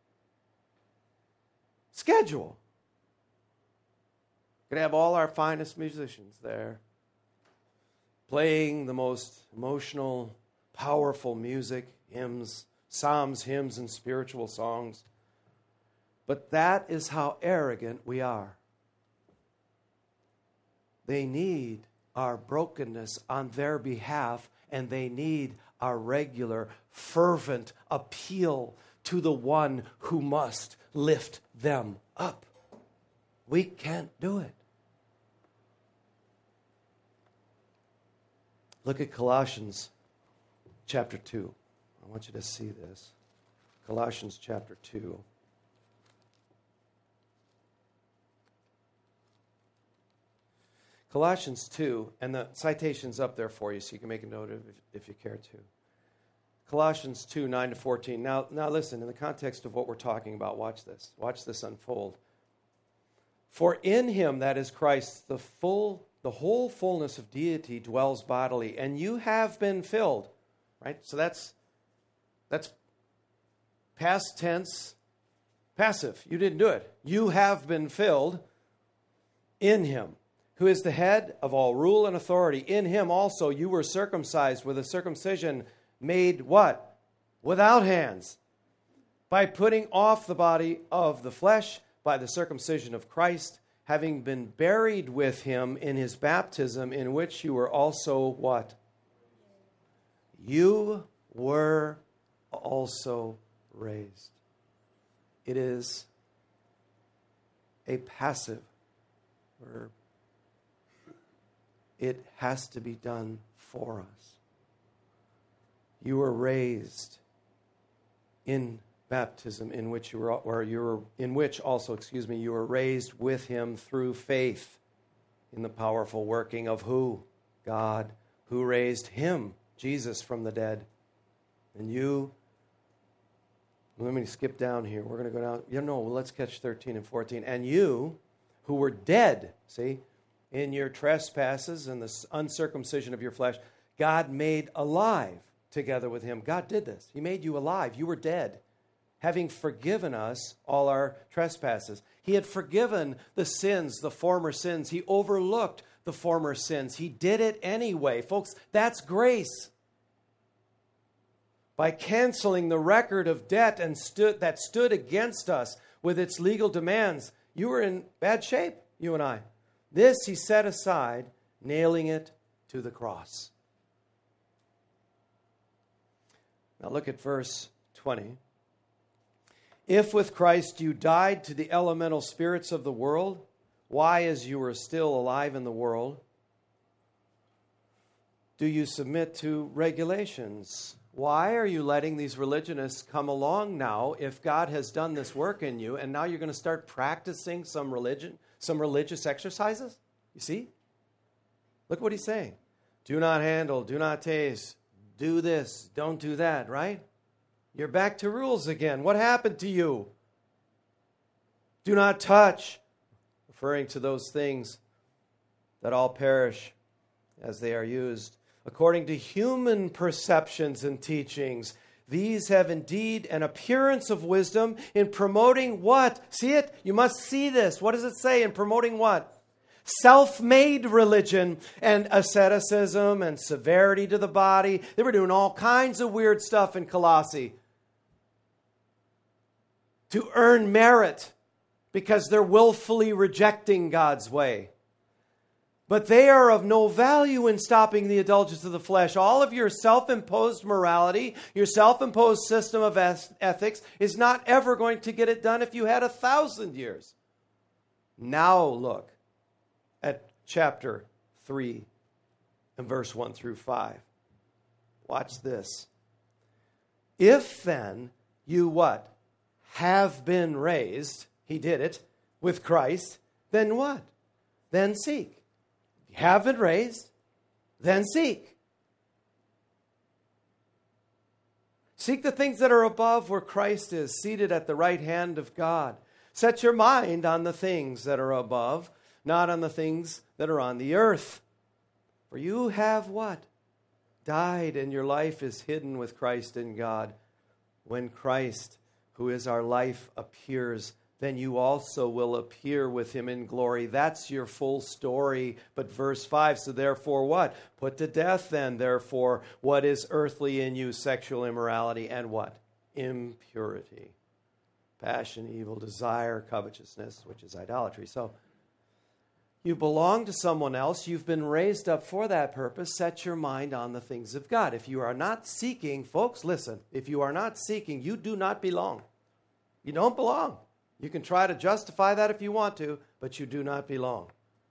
schedule. We're going to have all our finest musicians there, playing the most emotional, powerful music, hymns, psalms, hymns, and spiritual songs. But that is how arrogant we are. They need our brokenness on their behalf, and they need our regular, fervent appeal to the one who must lift them up. We can't do it. Look at Colossians chapter two. I want you to see this. Colossians chapter two. Colossians two, and the citation's up there for you so you can make a note of it if, if you care to. Colossians two, nine to fourteen. Now, now listen, in the context of what we're talking about, watch this. Watch this unfold. For in him, that is Christ, the full, the whole fullness of deity dwells bodily, and you have been filled. Right? So that's that's past tense, passive. You didn't do it. You have been filled in him, who is the head of all rule and authority. In him also you were circumcised with a circumcision made what? Without hands. By putting off the body of the flesh by the circumcision of Christ, having been buried with him in his baptism, in which you were also what? You were also raised. It is a passive verb. It has to be done for us. You were raised in baptism, in which you were, or you were, in which also, excuse me, you were raised with him through faith in the powerful working of who? God, who raised him, Jesus, from the dead. And you, let me skip down here. We're going to go down. You know, let's catch thirteen and fourteen. And you, who were dead, see, in your trespasses and the uncircumcision of your flesh, God made alive together with him. God did this. He made you alive. You were dead, having forgiven us all our trespasses. He had forgiven the sins, the former sins. He overlooked the former sins. He did it anyway. Folks, that's grace. By canceling the record of debt and stood, that stood against us with its legal demands, you were in bad shape, you and I. This he set aside, nailing it to the cross. Now look at verse twenty. If with Christ you died to the elemental spirits of the world, why, as you were still alive in the world, do you submit to regulations? Why are you letting these religionists come along now if God has done this work in you and now you're going to start practicing some religion, some religious exercises? You see? Look what he's saying. Do not handle, do not taste, do this, don't do that, right? You're back to rules again. What happened to you? Do not touch, referring to those things that all perish as they are used. According to human perceptions and teachings, these have indeed an appearance of wisdom in promoting what? See it? You must see this. What does it say? In promoting what? Self-made religion and asceticism and severity to the body. They were doing all kinds of weird stuff in Colossae to earn merit because they're willfully rejecting God's way. But they are of no value in stopping the indulgence of the flesh. All of your self-imposed morality, your self-imposed system of ethics is not ever going to get it done if you had a thousand years. Now look at chapter three and verse one through five. Watch this. If then you what? Have been raised, he did it, with Christ, then what? Then seek. Have been raised, then seek. Seek the things that are above where Christ is, seated at the right hand of God. Set your mind on the things that are above, not on the things that are on the earth. For you have what? Died, and your life is hidden with Christ in God. When Christ, who is our life, appears, then you also will appear with him in glory. That's your full story. But verse five, so therefore what? Put to death then, therefore, what is earthly in you, sexual immorality, and what? Impurity. Passion, evil, desire, covetousness, which is idolatry. So you belong to someone else. You've been raised up for that purpose. Set your mind on the things of God. If you are not seeking, folks, listen, if you are not seeking, you do not belong. You don't belong. You can try to justify that if you want to, but you do not belong.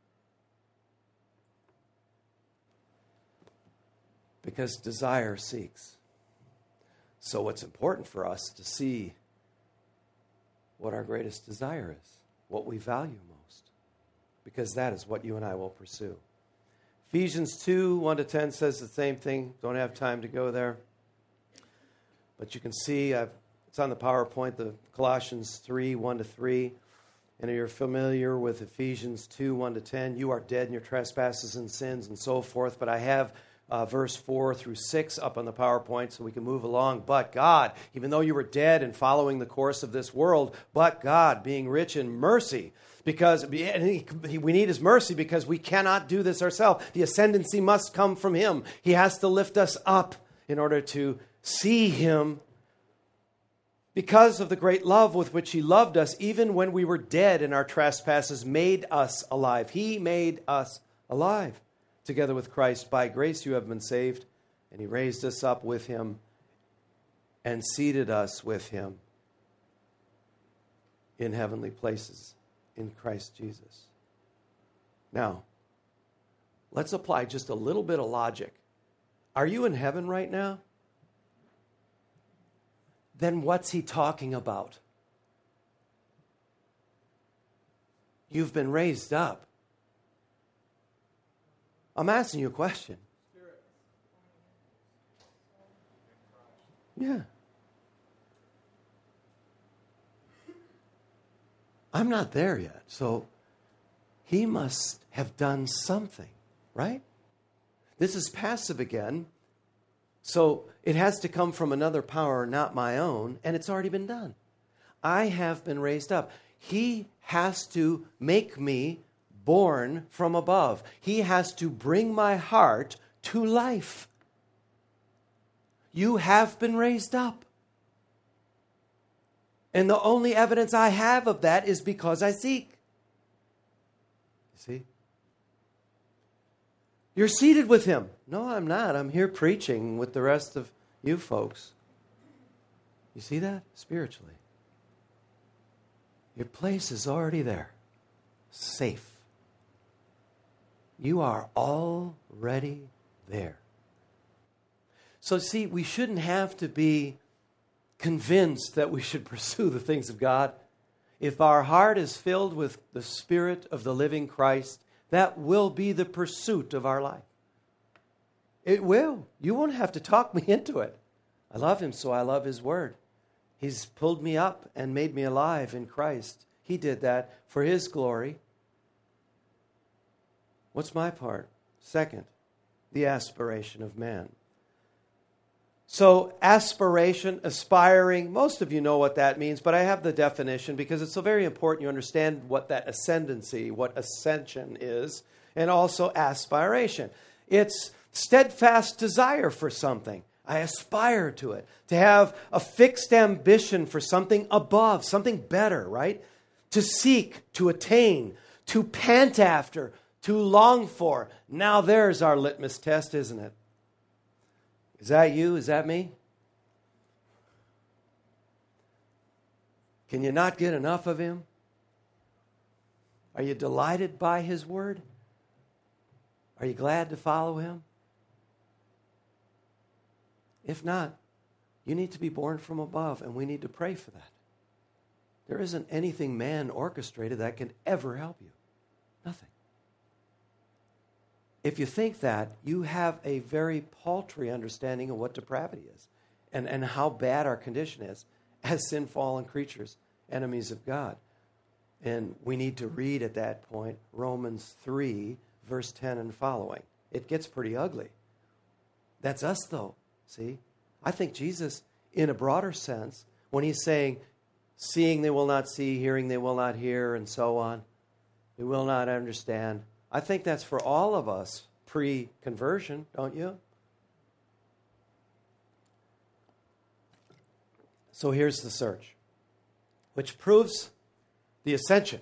Because desire seeks. So it's important for us to see what our greatest desire is, what we value most. because that is what you and I will pursue. Ephesians two, one to ten says the same thing. Don't have time to go there. But you can see, I've, it's on the PowerPoint, the Colossians three, one to three. And if you're familiar with Ephesians two, one to ten, you are dead in your trespasses and sins and so forth. But I have uh, verse four through six up on the PowerPoint so we can move along. But God, even though you were dead and following the course of this world, but God, being rich in mercy, because and he, he, we need His mercy because we cannot do this ourselves. The ascendancy must come from Him. He has to lift us up in order to see Him. Because of the great love with which He loved us, even when we were dead in our trespasses, made us alive. He made us alive. Together with Christ, by grace you have been saved, and He raised us up with Him and seated us with Him in heavenly places in Christ Jesus. Now, let's apply just a little bit of logic. Are you in heaven right now? Then what's he talking about? You've been raised up. I'm asking you a question. Yeah. I'm not there yet, so he must have done something, right? This is passive again. So it has to come from another power, not my own, and it's already been done. I have been raised up. He has to make me born from above. He has to bring my heart to life. You have been raised up. And the only evidence I have of that is because I seek. See? You're seated with Him. No, I'm not. I'm here preaching with the rest of you folks. You see that? Spiritually. Your place is already there. Safe. You are already there. So see, we shouldn't have to be convinced that we should pursue the things of God. If our heart is filled with the Spirit of the living Christ, that will be the pursuit of our life. It will. You won't have to talk me into it. I love Him, so I love His Word. He's pulled me up and made me alive in Christ. He did that for His glory. What's my part? Second, the aspiration of man. So aspiration, aspiring, most of you know what that means, but I have the definition because it's so very important you understand what that ascendancy, what ascension is, and also aspiration. It's steadfast desire for something. I aspire to it. To have a fixed ambition for something above, something better, right? To seek, to attain, to pant after, to long for. Now there's our litmus test, isn't it? Is that you? Is that me? Can you not get enough of Him? Are you delighted by His Word? Are you glad to follow Him? If not, you need to be born from above, and we need to pray for that. There isn't anything man orchestrated that can ever help you. Nothing. If you think that, you have a very paltry understanding of what depravity is and, and how bad our condition is as sin-fallen creatures, enemies of God. And we need to read at that point Romans three, verse ten and following. It gets pretty ugly. That's us, though. See? I think Jesus, in a broader sense, when He's saying, seeing they will not see, hearing they will not hear, and so on, they will not understand. I think that's for all of us pre-conversion, don't you? So here's the search, which proves the ascension.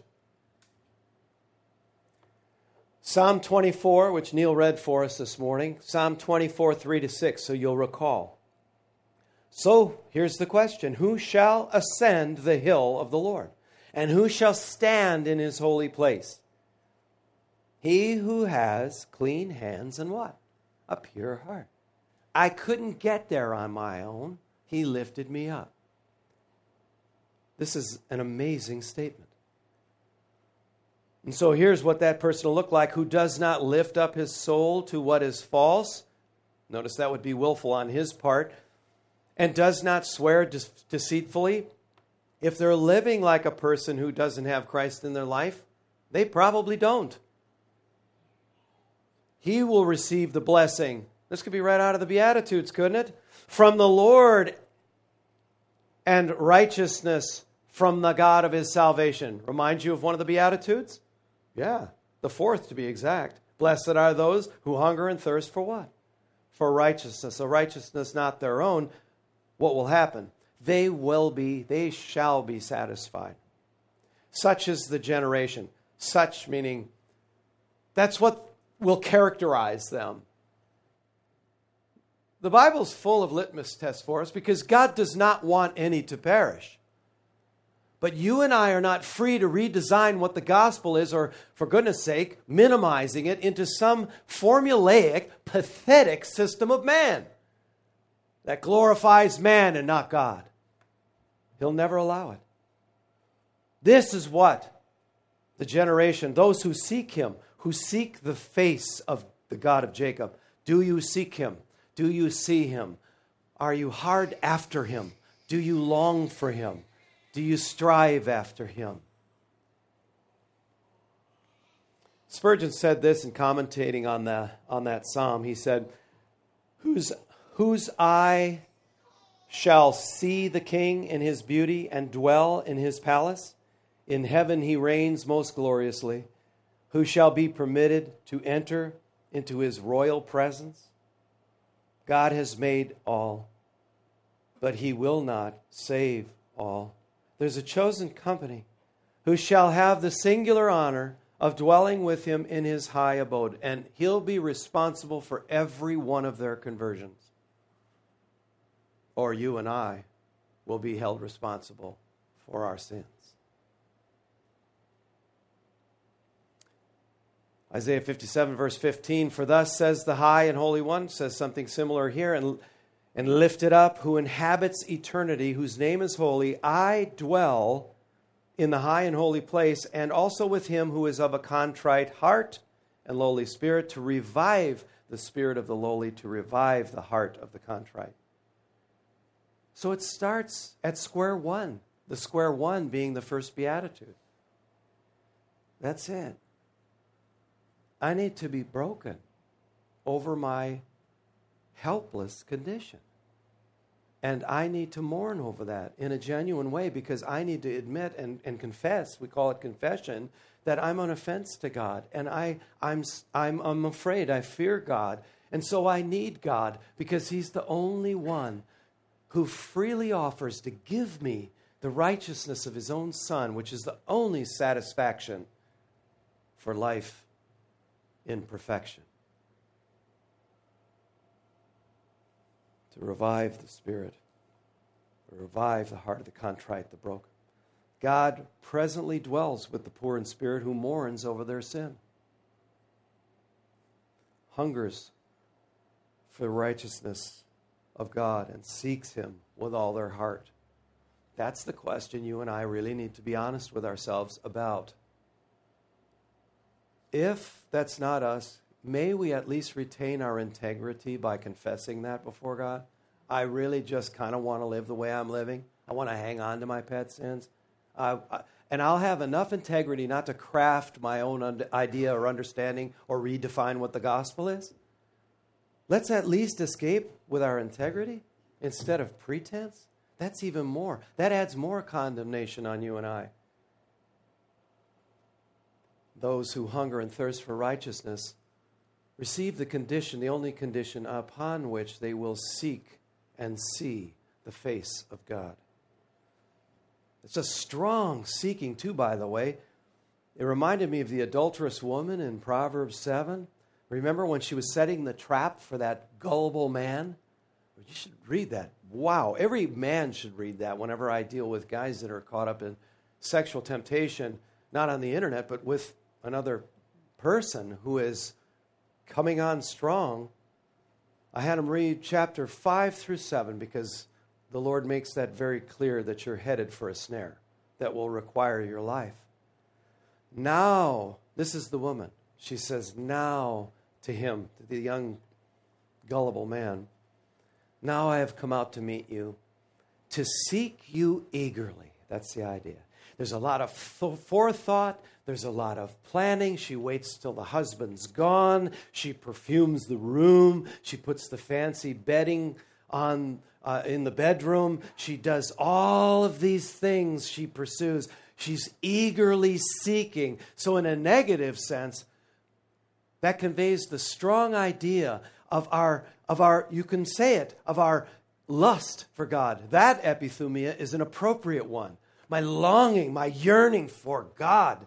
Psalm twenty-four, which Neil read for us this morning, Psalm twenty-four, three to six, so you'll recall. So here's the question: who shall ascend the hill of the Lord? And who shall stand in His holy place? He who has clean hands and what? A pure heart. I couldn't get there on my own. He lifted me up. This is an amazing statement. And so here's what that person will look like: who does not lift up his soul to what is false. Notice that would be willful on his part. And does not swear de- deceitfully. If they're living like a person who doesn't have Christ in their life, they probably don't. He will receive the blessing. This could be right out of the Beatitudes, couldn't it? From the Lord, and righteousness from the God of his salvation. Remind you of one of the Beatitudes? Yeah, the fourth to be exact. Blessed are those who hunger and thirst for what? For righteousness. A righteousness not their own. What will happen? They will be, they shall be satisfied. Such is the generation. Such meaning, that's what will characterize them. The Bible's full of litmus tests for us because God does not want any to perish. But you and I are not free to redesign what the gospel is, or, for goodness sake, minimizing it into some formulaic, pathetic system of man that glorifies man and not God. He'll never allow it. This is what the generation, those who seek him, who seek the face of the God of Jacob. Do you seek him? Do you see him? Are you hard after him? Do you long for him? Do you strive after him? Spurgeon said this in commentating on, the, on that psalm. He said, Whose, whose eye shall see the king in his beauty and dwell in his palace? In heaven he reigns most gloriously. Who shall be permitted to enter into his royal presence? God has made all, but he will not save all. There's a chosen company who shall have the singular honor of dwelling with him in his high abode, and he'll be responsible for every one of their conversions. Or you and I will be held responsible for our sins. Isaiah fifty-seven, verse fifteen, for thus says the high and holy one, says something similar here, and, and lifted up, who inhabits eternity, whose name is holy. I dwell in the high and holy place, and also with him who is of a contrite heart and lowly spirit, to revive the spirit of the lowly, to revive the heart of the contrite. So it starts at square one, the square one being the first beatitude. That's it. I need to be broken over my helpless condition. And I need to mourn over that in a genuine way, because I need to admit and, and confess, we call it confession, that I'm an offense to God. And I, I'm, I'm, I'm afraid, I fear God. And so I need God, because he's the only one who freely offers to give me the righteousness of his own Son, which is the only satisfaction for life in perfection. To revive the spirit, to revive the heart of the contrite, the broken. God presently dwells with the poor in spirit who mourns over their sin, hungers for the righteousness of God, and seeks him with all their heart. That's the question you and I really need to be honest with ourselves about. If that's not us, may we at least retain our integrity by confessing that before God. I really just kind of want to live the way I'm living. I want to hang on to my pet sins. Uh, I, and I'll have enough integrity not to craft my own un- idea or understanding or redefine what the gospel is. Let's at least escape with our integrity instead of pretense. That's even more. That adds more condemnation on you and I. Those who hunger and thirst for righteousness receive the condition, the only condition upon which they will seek and see the face of God. It's a strong seeking too, by the way. It reminded me of the adulterous woman in Proverbs seven. Remember when she was setting the trap for that gullible man? You should read that. Wow, every man should read that whenever I deal with guys that are caught up in sexual temptation, not on the internet, but with another person who is coming on strong. I had him read chapter five through seven because the Lord makes that very clear, that you're headed for a snare that will require your life. Now, this is the woman. She says, now to him, to the young gullible man, now I have come out to meet you, to seek you eagerly. That's the idea. There's a lot of th- forethought. There's a lot of planning. She waits till the husband's gone. She perfumes the room. She puts the fancy bedding on uh, in the bedroom. She does all of these things she pursues. She's eagerly seeking. So in a negative sense, that conveys the strong idea of our, of our, you can say it, of our lust for God. That epithumia is an appropriate one. My longing, my yearning for God.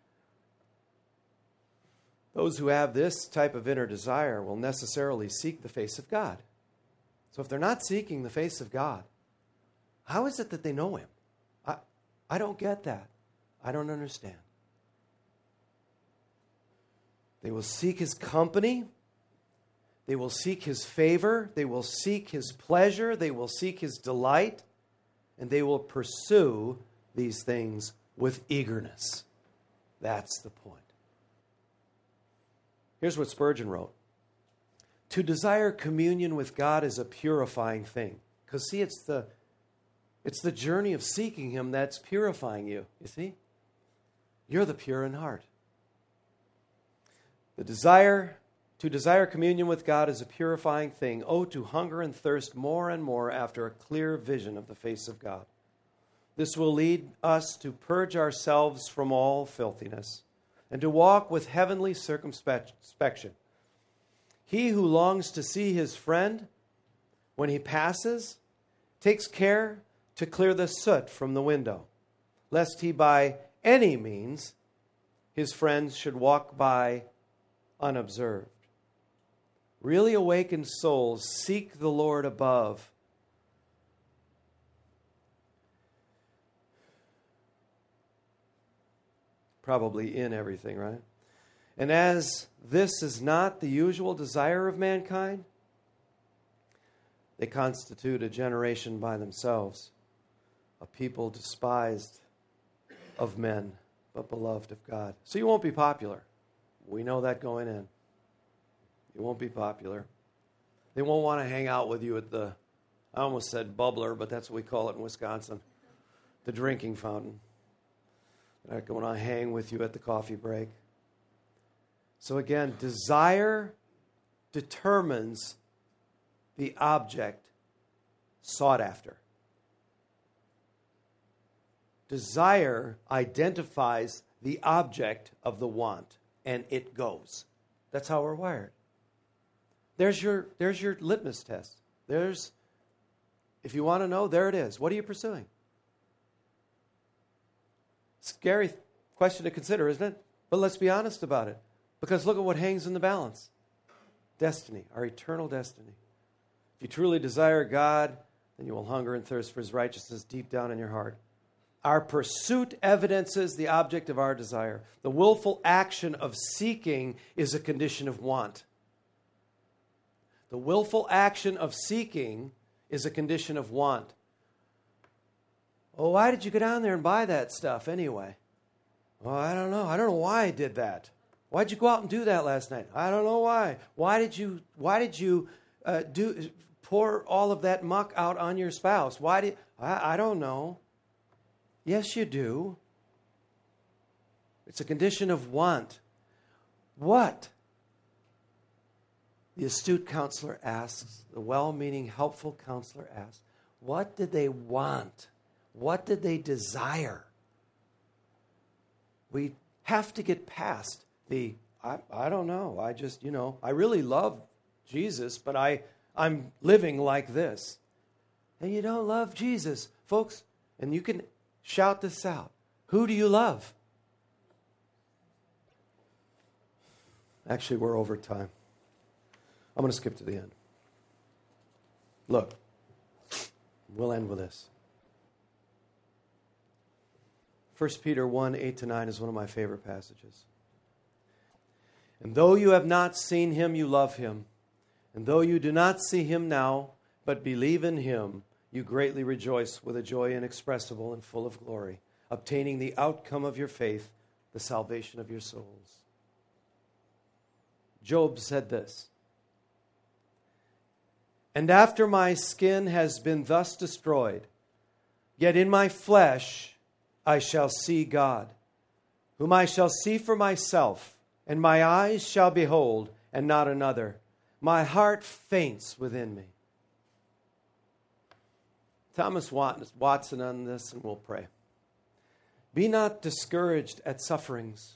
Those who have this type of inner desire will necessarily seek the face of God. So if they're not seeking the face of God, how is it that they know Him? I, I don't get that. I don't understand. They will seek His company. They will seek His favor. They will seek His pleasure. They will seek His delight. And they will pursue these things with eagerness. That's the point. Here's what Spurgeon wrote. To desire communion with God is a purifying thing. Because see, it's the, it's the journey of seeking Him that's purifying you. You see? You're the pure in heart. The desire, to desire communion with God is a purifying thing. Oh, to hunger and thirst more and more after a clear vision of the face of God. This will lead us to purge ourselves from all filthiness and to walk with heavenly circumspection. He who longs to see his friend when he passes takes care to clear the soot from the window, lest he by any means his friends should walk by unobserved. Really awakened souls seek the Lord above. Probably in everything, right? And as this is not the usual desire of mankind, they constitute a generation by themselves, a people despised of men, but beloved of God. So you won't be popular. We know that going in. You won't be popular. They won't want to hang out with you at the, I almost said bubbler, but that's what we call it in Wisconsin, the drinking fountain. They're not going to hang with you at the coffee break. So again, desire determines the object sought after. Desire identifies the object of the want, and it goes. That's how we're wired. There's your, there's your litmus test. There's, if you want to know, there it is. What are you pursuing? Scary question to consider, isn't it? But let's be honest about it. Because look at what hangs in the balance. Destiny, our eternal destiny. If you truly desire God, then you will hunger and thirst for His righteousness deep down in your heart. Our pursuit evidences the object of our desire. The willful action of seeking is a condition of want. The willful action of seeking is a condition of want. Oh, why did you go down there and buy that stuff anyway? Oh, I don't know. I don't know why I did that. Why'd you go out and do that last night? I don't know why. Why did you? Why did you uh, do pour all of that muck out on your spouse? Why did? I, I don't know. Yes, you do. It's a condition of want. What? The astute counselor asks. The well-meaning, helpful counselor asks. What did they want? What did they desire? We have to get past the, I, I don't know, I just, you know, I really love Jesus, but I, I'm living like this. And you don't love Jesus, folks, and you can shout this out. Who do you love? Actually, we're over time. I'm going to skip to the end. Look, we'll end with this. First Peter one, eight to nine is one of my favorite passages. And though you have not seen Him, you love Him. And though you do not see Him now, but believe in Him, you greatly rejoice with a joy inexpressible and full of glory, obtaining the outcome of your faith, the salvation of your souls. Job said this, "And after my skin has been thus destroyed, yet in my flesh I shall see God, whom I shall see for myself, and my eyes shall behold, and not another. My heart faints within me." Thomas Watson on this, and we'll pray. "Be not discouraged at sufferings.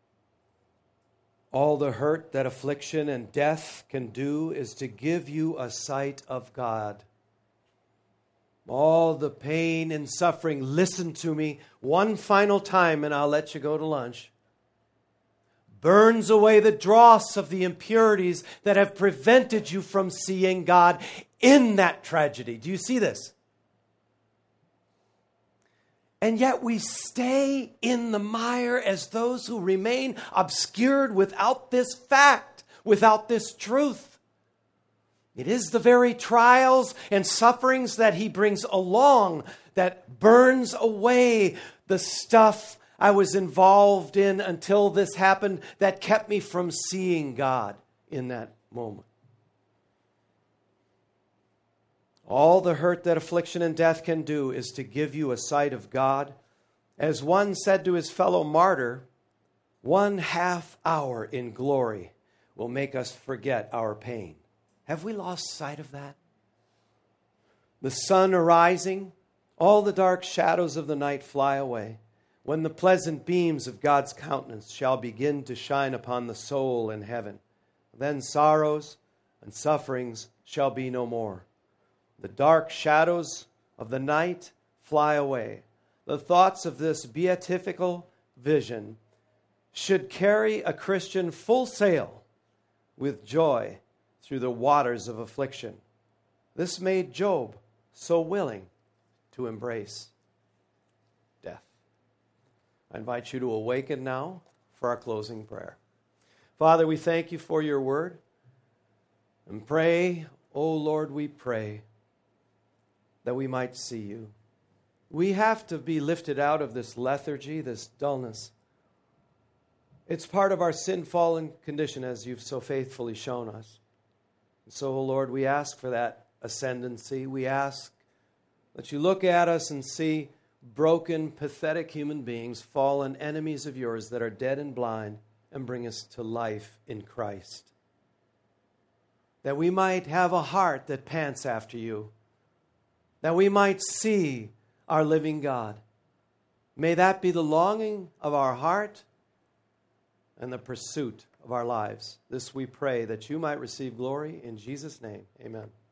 All the hurt that affliction and death can do is to give you a sight of God. All the pain and suffering, listen to me one final time and I'll let you go to lunch, burns away the dross of the impurities that have prevented you from seeing God in that tragedy." Do you see this? And yet we stay in the mire as those who remain obscured without this fact, without this truth. It is the very trials and sufferings that he brings along that burns away the stuff I was involved in until this happened that kept me from seeing God in that moment. All the hurt that affliction and death can do is to give you a sight of God. As one said to his fellow martyr, one half hour in glory will make us forget our pain. Have we lost sight of that? The sun arising, all the dark shadows of the night fly away, when the pleasant beams of God's countenance shall begin to shine upon the soul in heaven. Then sorrows and sufferings shall be no more. The dark shadows of the night fly away. The thoughts of this beatifical vision should carry a Christian full sail with joy through the waters of affliction. This made Job so willing to embrace death. I invite you to awaken now for our closing prayer. Father, we thank you for your word and pray, oh Lord, we pray that we might see you. We have to be lifted out of this lethargy, this dullness. It's part of our sin-fallen condition, as you've so faithfully shown us. So, oh Lord, we ask for that ascendancy. We ask that you look at us and see broken, pathetic human beings, fallen enemies of yours that are dead and blind, and bring us to life in Christ. That we might have a heart that pants after you. That we might see our living God. May that be the longing of our heart and the pursuit of our lives. This we pray that you might receive glory in Jesus' name. Amen.